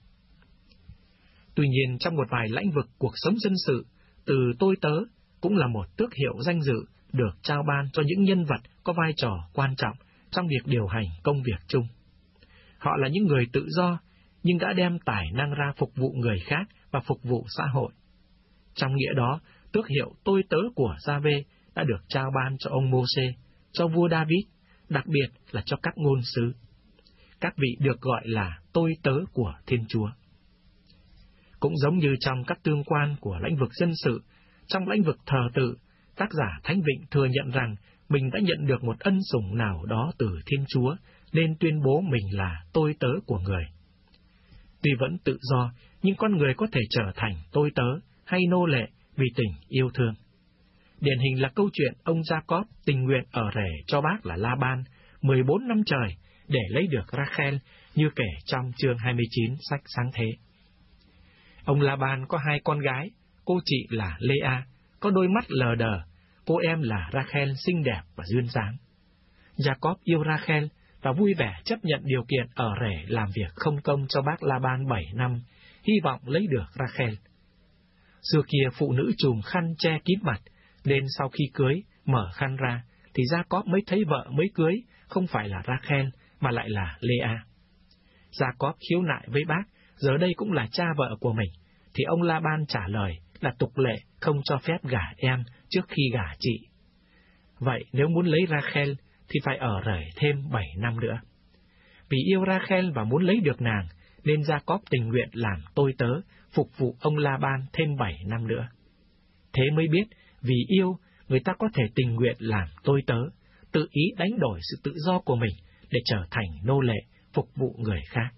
Tuy nhiên, trong một vài lĩnh vực cuộc sống dân sự, từ tôi tớ cũng là một tước hiệu danh dự được trao ban cho những nhân vật có vai trò quan trọng trong việc điều hành công việc chung. Họ là những người tự do, nhưng đã đem tài năng ra phục vụ người khác và phục vụ xã hội. Trong nghĩa đó, tước hiệu tôi tớ của Gia-vê đã được trao ban cho ông Mô-sê, cho vua David, đặc biệt là cho các ngôn sứ. Các vị được gọi là tôi tớ của Thiên Chúa. Cũng giống như trong các tương quan của lĩnh vực dân sự, trong lĩnh vực thờ tự, tác giả Thánh Vịnh thừa nhận rằng mình đã nhận được một ân sủng nào đó từ Thiên Chúa, nên tuyên bố mình là tôi tớ của người. Tuy vẫn tự do, nhưng con người có thể trở thành tôi tớ hay nô lệ vì tình yêu thương. Điển hình là câu chuyện ông Gia-cóp tình nguyện ở rể cho bác là La-ban mười bốn năm trời để lấy được Rachel, như kể trong chương hai mươi chín sách Sáng Thế. Ông La-ban có hai con gái, cô chị là Lê-a, có đôi mắt lờ đờ, cô em là Rachel xinh đẹp và duyên dáng. Gia-cóp yêu Rachel và vui vẻ chấp nhận điều kiện ở rể làm việc không công cho bác La-ban bảy năm, hy vọng lấy được Rachel. Xưa kia phụ nữ trùm khăn che kín mặt, nên sau khi cưới, mở khăn ra, thì Gia-cóp mới thấy vợ mới cưới không phải là Rachel, mà lại là Lê-a. Gia-cóp khiếu nại với bác, giờ đây cũng là cha vợ của mình, thì ông La-ban trả lời là tục lệ không cho phép gả em trước khi gả chị. Vậy nếu muốn lấy Rachel thì phải ở rể thêm bảy năm nữa. Vì yêu Rachel và muốn lấy được nàng, nên Gia-cóp tình nguyện làm tôi tớ, phục vụ ông La-ban thêm bảy năm nữa. Thế mới biết, vì yêu, người ta có thể tình nguyện làm tôi tớ, tự ý đánh đổi sự tự do của mình để trở thành nô lệ, phục vụ người khác.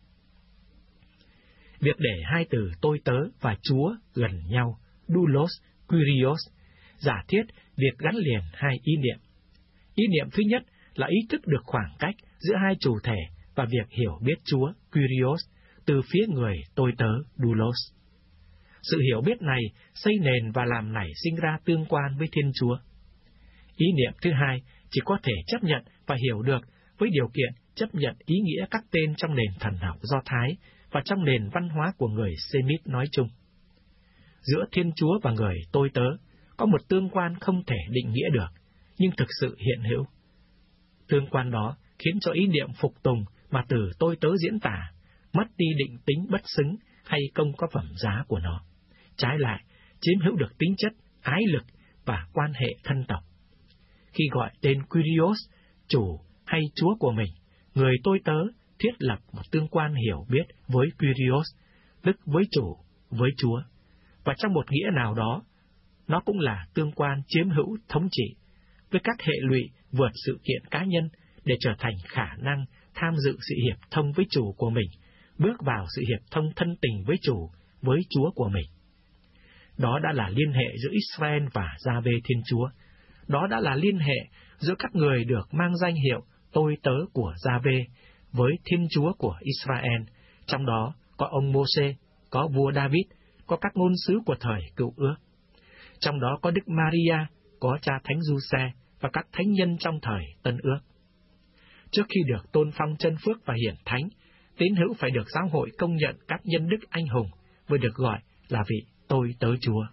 Việc để hai từ tôi tớ và Chúa gần nhau, doulos, kyrios, giả thiết việc gắn liền hai ý niệm. Ý niệm thứ nhất là ý thức được khoảng cách giữa hai chủ thể và việc hiểu biết Chúa, kyrios, từ phía người tôi tớ, doulos. Sự hiểu biết này xây nền và làm nảy sinh ra tương quan với Thiên Chúa. Ý niệm thứ hai chỉ có thể chấp nhận và hiểu được với điều kiện chấp nhận ý nghĩa các tên trong nền thần học Do Thái và trong nền văn hóa của người Semit nói chung. Giữa Thiên Chúa và người tôi tớ có một tương quan không thể định nghĩa được, nhưng thực sự hiện hữu. Tương quan đó khiến cho ý niệm phục tùng mà từ tôi tớ diễn tả mất đi định tính bất xứng hay công có phẩm giá của nó. Trái lại, chiếm hữu được tính chất ái lực và quan hệ thân tộc. Khi gọi tên Kyrios, chủ hay Chúa của mình, người tôi tớ thiết lập một tương quan hiểu biết với Kyrios, tức với chủ, với Chúa. Và trong một nghĩa nào đó, nó cũng là tương quan chiếm hữu thống trị, với các hệ lụy vượt sự kiện cá nhân để trở thành khả năng tham dự sự hiệp thông với chủ của mình, bước vào sự hiệp thông thân tình với chủ, với Chúa của mình. Đó đã là liên hệ giữa Israel và Gia-vê Thiên Chúa. Đó đã là liên hệ giữa các người được mang danh hiệu tôi tớ của Gia-vê với Thiên Chúa của Israel. Trong đó có ông Mô-sê, có vua David, có các ngôn sứ của thời Cựu Ước. Trong đó có Đức Maria, có cha Thánh Giuse và các thánh nhân trong thời Tân Ước. Trước khi được tôn phong chân phước và hiển thánh, tín hữu phải được giáo hội công nhận các nhân đức anh hùng, mới được gọi là vị tôi tớ Chúa.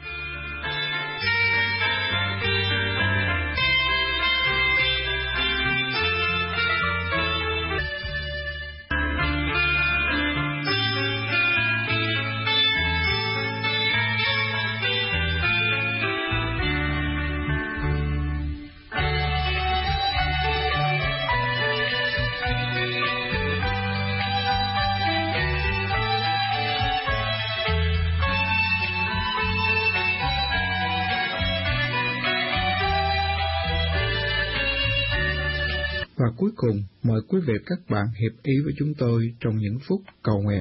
Và cuối cùng, mời quý vị các bạn hiệp ý với chúng tôi trong những phút cầu nguyện.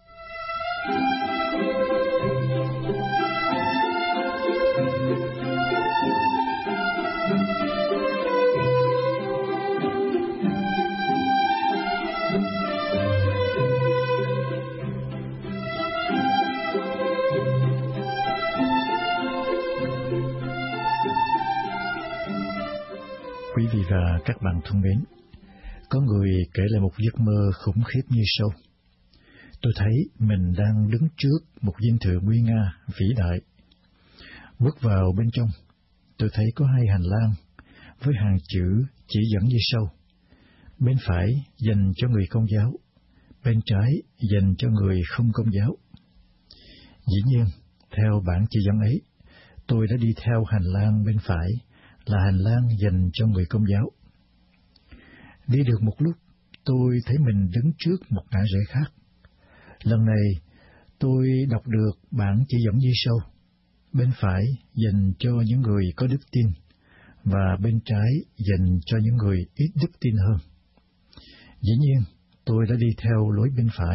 Quý vị và các bạn thân mến, có người kể lại một giấc mơ khủng khiếp như sau. Tôi thấy mình đang đứng trước một dinh thự nguy nga, vĩ đại. Bước vào bên trong, tôi thấy có hai hành lang với hàng chữ chỉ dẫn như sau. Bên phải dành cho người Công giáo, bên trái dành cho người không Công giáo. Dĩ nhiên, theo bản chỉ dẫn ấy, tôi đã đi theo hành lang bên phải, là hành lang dành cho người Công giáo. Đi được một lúc, tôi thấy mình đứng trước một ngã rẽ khác. Lần này, tôi đọc được bản chỉ dẫn như sau. Bên phải dành cho những người có đức tin, và bên trái dành cho những người ít đức tin hơn. Dĩ nhiên, tôi đã đi theo lối bên phải.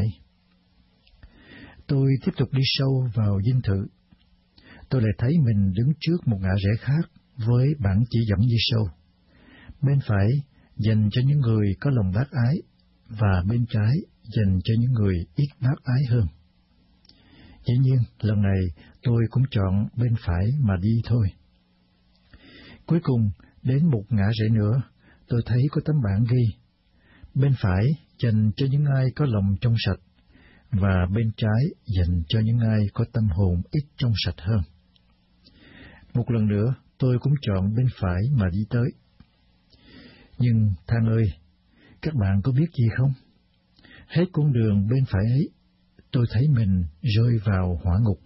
Tôi tiếp tục đi sâu vào dinh thự. Tôi lại thấy mình đứng trước một ngã rẽ khác với bản chỉ dẫn như sau. Bên phải dành cho những người có lòng bác ái, và bên trái dành cho những người ít bác ái hơn. Dĩ nhiên, lần này tôi cũng chọn bên phải mà đi thôi. Cuối cùng, đến một ngã rẽ nữa, tôi thấy có tấm bảng ghi. Bên phải dành cho những ai có lòng trong sạch, và bên trái dành cho những ai có tâm hồn ít trong sạch hơn. Một lần nữa, tôi cũng chọn bên phải mà đi tới. Nhưng, Thang ơi, các bạn có biết gì không? Hết con đường bên phải ấy, tôi thấy mình rơi vào hỏa ngục.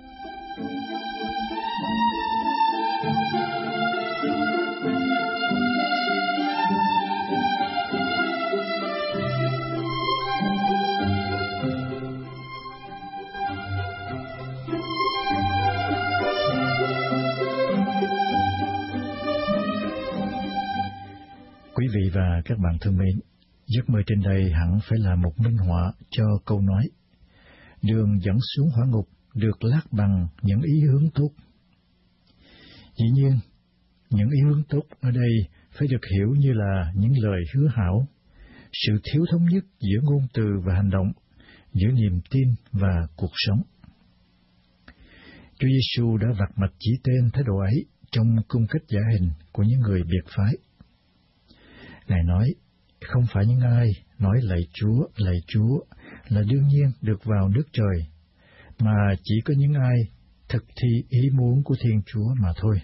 Quý vị và các bạn thân mến, giấc mơ trên đây hẳn phải là một minh họa cho câu nói. Đường dẫn xuống hỏa ngục được lát bằng những ý hướng tốt. Dĩ nhiên, những ý hướng tốt ở đây phải được hiểu như là những lời hứa hảo, sự thiếu thống nhất giữa ngôn từ và hành động, giữa niềm tin và cuộc sống. Chúa Giêsu đã vạch mạch chỉ tên thái độ ấy trong cung cách giả hình của những người biệt phái. Ngài nói, không phải những ai nói lạy Chúa, lạy Chúa là đương nhiên được vào nước trời, mà chỉ có những ai thực thi ý muốn của Thiên Chúa mà thôi.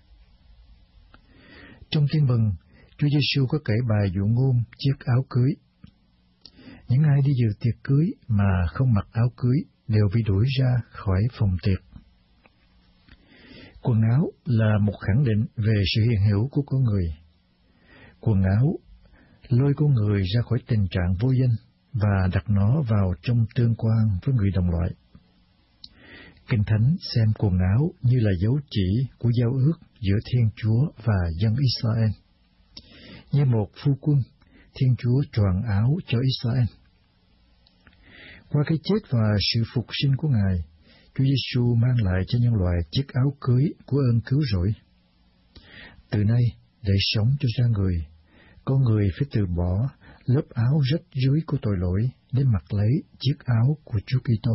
Trong Tin Mừng, Chúa Giêsu có kể bài dụ ngôn chiếc áo cưới. Những ai đi dự tiệc cưới mà không mặc áo cưới đều bị đuổi ra khỏi phòng tiệc. Quần áo là một khẳng định về sự hiện hữu của con người. Quần áo lôi con người ra khỏi tình trạng vô danh và đặt nó vào trong tương quan với người đồng loại. Kinh Thánh xem quần áo như là dấu chỉ của giao ước giữa Thiên Chúa và dân Israel. Như một phu quân, Thiên Chúa choàng áo cho Israel. Qua cái chết và sự phục sinh của Ngài, Chúa Giêsu mang lại cho nhân loại chiếc áo cưới của ơn cứu rỗi. Từ nay, để sống cho ra người, con người phải từ bỏ lớp áo rách rưới của tội lỗi để mặc lấy chiếc áo của Chúa Kitô.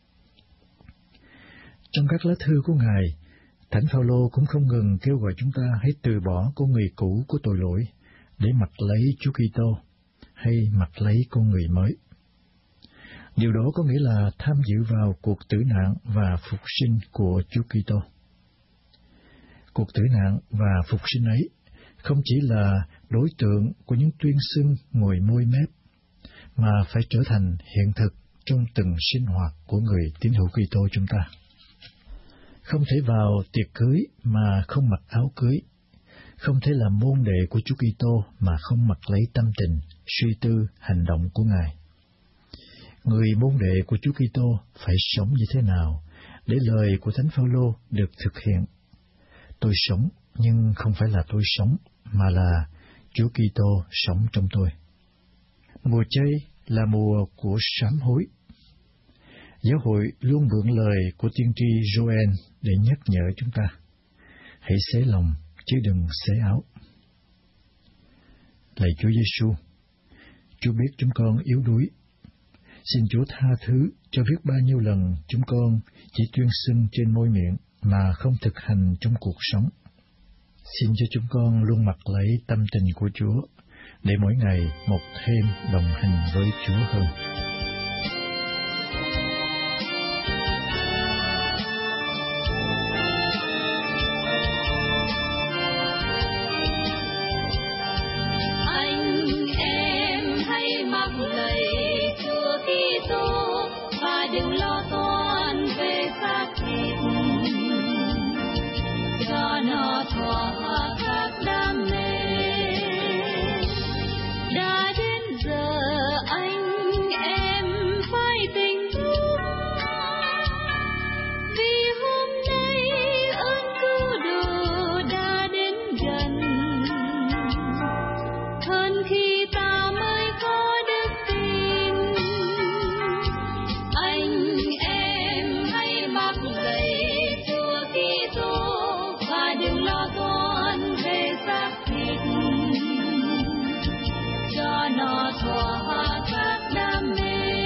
Trong các lá thư của Ngài, Thánh Phaolô cũng không ngừng kêu gọi chúng ta hãy từ bỏ con người cũ của tội lỗi để mặc lấy Chúa Kitô hay mặc lấy con người mới. Điều đó có nghĩa là tham dự vào cuộc tử nạn và phục sinh của Chúa Kitô. Cuộc tử nạn và phục sinh ấy không chỉ là đối tượng của những tuyên xưng ngồi môi mép, mà phải trở thành hiện thực trong từng sinh hoạt của người tín hữu Kitô chúng ta. Không thể vào tiệc cưới mà không mặc áo cưới, không thể làm môn đệ của Chúa Kitô mà không mặc lấy tâm tình, suy tư, hành động của Ngài. Người môn đệ của Chúa Kitô phải sống như thế nào để lời của Thánh Phaolô được thực hiện? Tôi sống, nhưng không phải là tôi sống, mà là Chúa Kitô sống trong tôi. Mùa chay là mùa của sám hối. Giáo hội luôn mượn lời của tiên tri Joel để nhắc nhở chúng ta: hãy xé lòng, chứ đừng xé áo. Lạy Chúa Giêsu, Chúa biết chúng con yếu đuối. Xin Chúa tha thứ cho biết bao nhiêu lần chúng con chỉ tuyên xưng trên môi miệng mà không thực hành trong cuộc sống. Xin cho chúng con luôn mặc lấy tâm tình của Chúa, để mỗi ngày một thêm đồng hành với Chúa hơn. Đừng lo toan về xác thịt, cho nó thỏa các đam mê. Đã đến giờ anh em phải tỉnh thức, vì hôm nay ơn cứu độ đã đến gần, hơn khi ta mới có đức tin. Anh em hãy mặc lấy Chúa Kitô và đừng lo toan về xác thịt, cho nó thỏa các đam mê.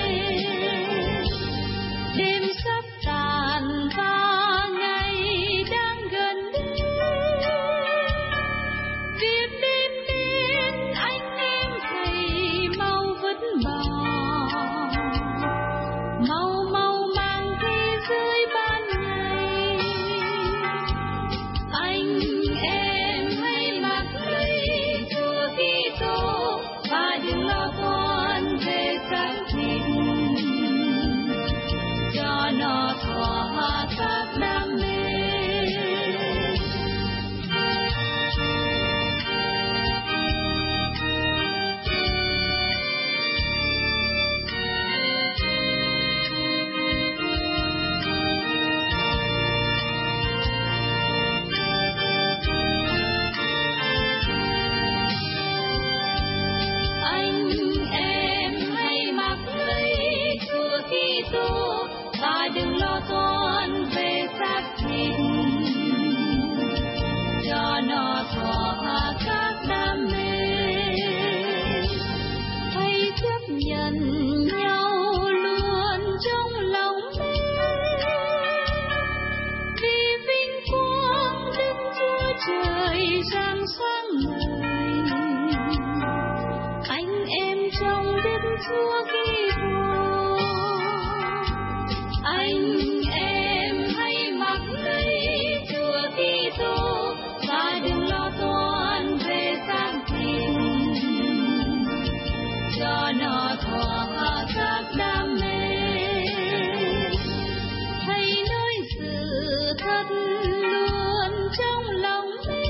Đêm sắp tàn và ngày đang gần đến, việc đêm đến anh em thầy mau vất vả. Mau mau mang thế giới ban ngày, anh em hãy mặc lấy Chúa Kitô và đừng lo toan về xác thịt, cho nó thỏa các đam mê. Và đừng lo toan về xác thịt, cho nó thỏa các đam mê. Hãy chấp nhận nhau luôn trong lòng mê, vì vinh quang Đức Chúa Trời rạng sáng ngời. Anh em trong Đức Chúa Kitô, anh em hãy mặc lấy Chúa Kitô và đừng lo toan về xác thịt, cho nó thỏa các đam mê. Hãy nói sự thật luôn trong lòng mê,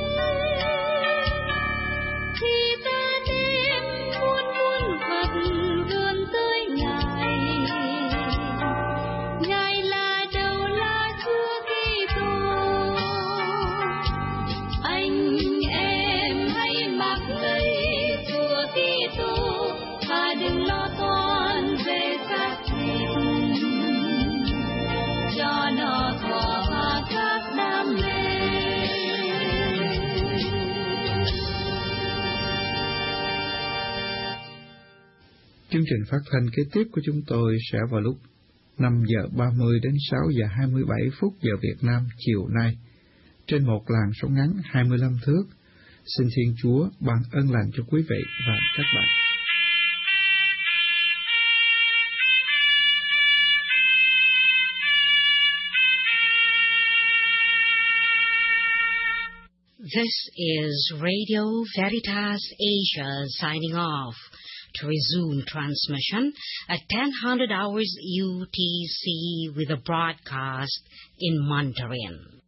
khi ta đến muôn muôn vật vươn tới Ngài. Ngài là Chương trình phát thanh kế tiếp của chúng tôi sẽ vào lúc năm giờ ba mươi đến sáu giờ hai mươi bảy phút giờ Việt Nam chiều nay, trên một làn sóng ngắn hai mươi lăm thước. Xin Thiên Chúa ban ơn lành cho quý vị và các bạn. This is Radio Veritas Asia signing off. To resume transmission at ten hundred hours U T C with a broadcast in Mandarin.